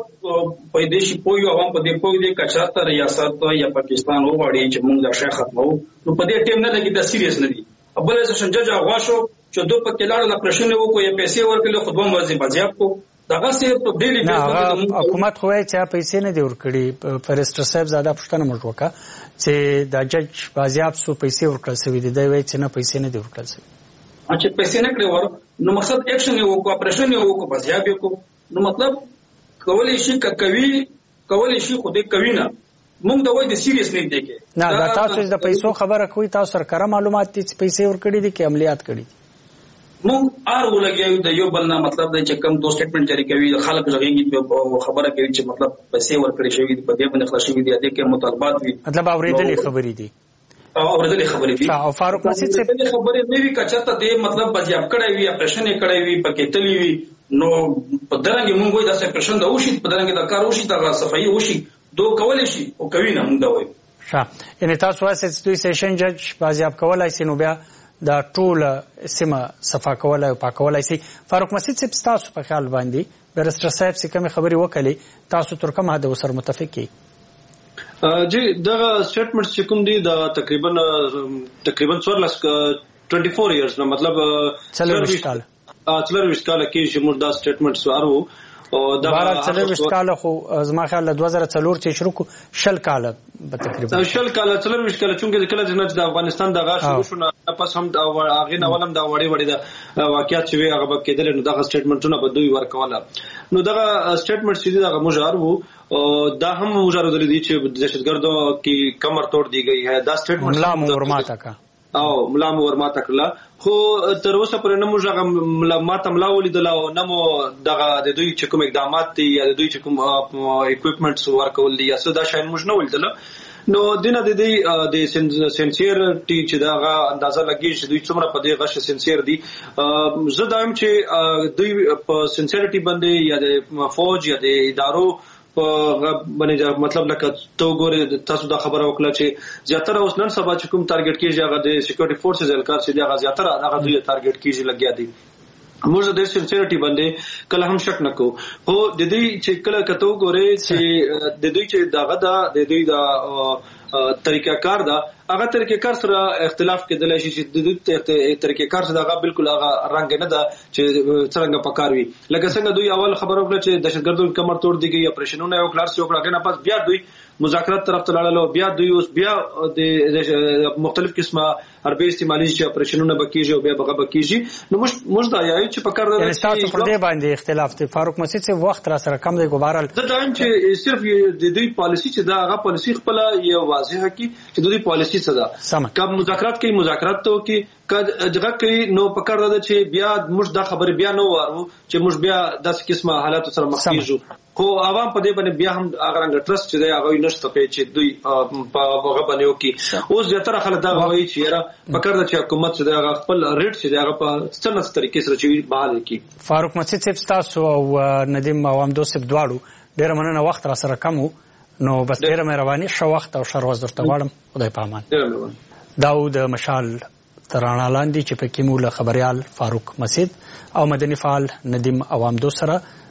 په دې شي پویو عوام په دې پوی دي کچاته ریاست یا پاکستان وغواړي چې موږ دا شی ختمو نو په دې ټیم نه لګي دا سیریس نه دي. ابل ایسوسییشن جج غواړو چې دوه په کلاړ نه پرشن وکړي یا پیسې ورکړي خو دوه موظف بازیاب کو دغه څه په ډیلی بیس باندې حکومت خو یې چې پیسې نه دی ورکړي. فریسټر صاحب زاده پښتنه موږ وکړه چې دا جج بازیاب سو پیسې ورکړل سوي دي، دا وایي چې نه پیسې نه دی ورکړل سوي. چې پیسې نه کړی ور نو مقصد اکشن یو کو اپریشن یو کو بازیاب یو کو نو مطلب کولای شي کوي کولای شي خو دې کوي نه موږ دا وایي د سیریس نه دی کې نه دا تاسو د پیسو خبره کوي، تاسو سرکاره معلومات دي چې پیسې ورکړي دي کې عملیات کړي دي. موږ ار ولګیو د یو بل نه مطلب دی چې کم دو سټیټمنټ جاری کوي خلک ژغېږي خبره کوي چې مطلب پیسې ورکړي شوی دي په دې باندې خلاص شوی دي د کې مطالبات وي مطلب اورېدلې خبرې دي او اورېدلې خبرې دي او فاروق مسجد سے خبرې نه وی کچته دې مطلب بځیاب کړی وي اپریشن یې کړی وي پکې تلی وي نو په درنګ موږ وایو دا اپریشن دا وشي په درنګ دا کار وشي دا صفایي وشي دو کولای شي او کوي نه موږ دا وایو. ښه یعنی تاسو واسه چې دوی سیشن جج بازیاب کولای شي نو بیا دا ټول سیمه صفا کولای او پاکولای شي. فاروق مسجد صاحب تاسو په خیال باندې بیرسټر صاحب څخه کوم خبري وکړي تاسو تر کومه حد سره متفق کی؟ جی دغه سټیټمنټ چې کوم دي دا تقریبا تقریبا څوارلس چوبیس ایئرز نو مطلب څلور کال څلور کال کې چې موږ دا سټیټمنټ سوارو او دا بارا څلور کال خو زما خیال دوه زره څلور چې شروع شل کال به تقریبا شل کال څلور کال چې کله چې د افغانستان د غاښ شروع شو پس هم دا هغه نولم دا وړي وړي دا واقعیت چې هغه به کېدل نو دا سټیټمنټونه به دوی ورکواله نو دا سټیټمنټ چې دا مجار وو دا هم مجار دي چې دهشتګردو کی کمر توڑ دی گئی ہے دا سټیټمنټ ملا ورماته کا او ملا ورماته کړه خو تر اوسه پرې نه موږ هغه ماته ملا ولیدل او نه مو دغه د دوی چې کوم اقدامات دي یا د دوی چې کوم اکوپمنټس ورکول دي یا څه دا شاین موږ نه ولیدل نو دینه د دې د سنسیرټي چې دا اندازه لګي چې دوی څومره په دې غش سنسیر دي زه دایم چې دوی په سنسیرټي باندې یا د فوج یا د ادارو په باندې مطلب لکه تو ګوره تاسو دا خبره وکړه چې زیاتره اوس نن سبا چې کوم ټارګټ کیږي هغه د سکیورټي فورسز الکار چې هغه زیاتره هغه دوی ټارګټ کیږي لګیا دي موږ د سنسیریټي باندې کله هم شک نکو خو د دې چې کله کتو ګوري چې د دې چې دغه د دې د طریقہ کار دا هغه طریقہ کار سره اختلاف کېدل شي چې د دې طریقہ کار سره هغه بالکل هغه رنگ نه دا چې څنګه پکاروي لکه څنګه دوی اول خبرو کړ چې دهشتګردو کمر توړ دیږي اپریشنونه یو کلار سي وکړه نه پس بیا دوی مذاکرات طرف ته لاړل بیا دوی اوس بیا د مختلف قسمه حربي استعمالي چې اپریشنونه بکیږي او بیا بغه بکیږي نو موږ دا یایو چې پکار دا چې تاسو پر دې باندې اختلاف دی فاروق مسعود سے وخت را سره کم دی ګوبارل دا ټایم چې صرف د دوی پالیسی چې دا هغه پالیسی خپل یو واضحه کی چې دوی پالیسی څه ده کوم مذاکرات کوي مذاکرات ته کوي کله کوي نو پکار دا چې بیا موږ دا خبر بیا نو وارو چې موږ بیا داسې قسمه حالات سره مخ کیږو خو عوام په دې باندې بیا هم هغه رنګ ټرست چې دی هغه نشته په چې دوی په هغه باندې وکي اوس زیاتره خلک دا وایي چې یاره پکړه چې حکومت چې دی هغه خپل ریټ چې دی هغه په څنګه طریقې سره چې بحال کړي فاروق مسعود صاحب تاسو او ندیم عوام دوست دواړو ډېر مننه وخت را سره کم نو بس ډېر مهرباني شو وخت او شروز درته غواړم خدای په امان ډېر مهرباني داود مشال ترانا لاندې چې په کې مول خبريال فاروق مسعود او مدني فعال ندیم عوام دوست سره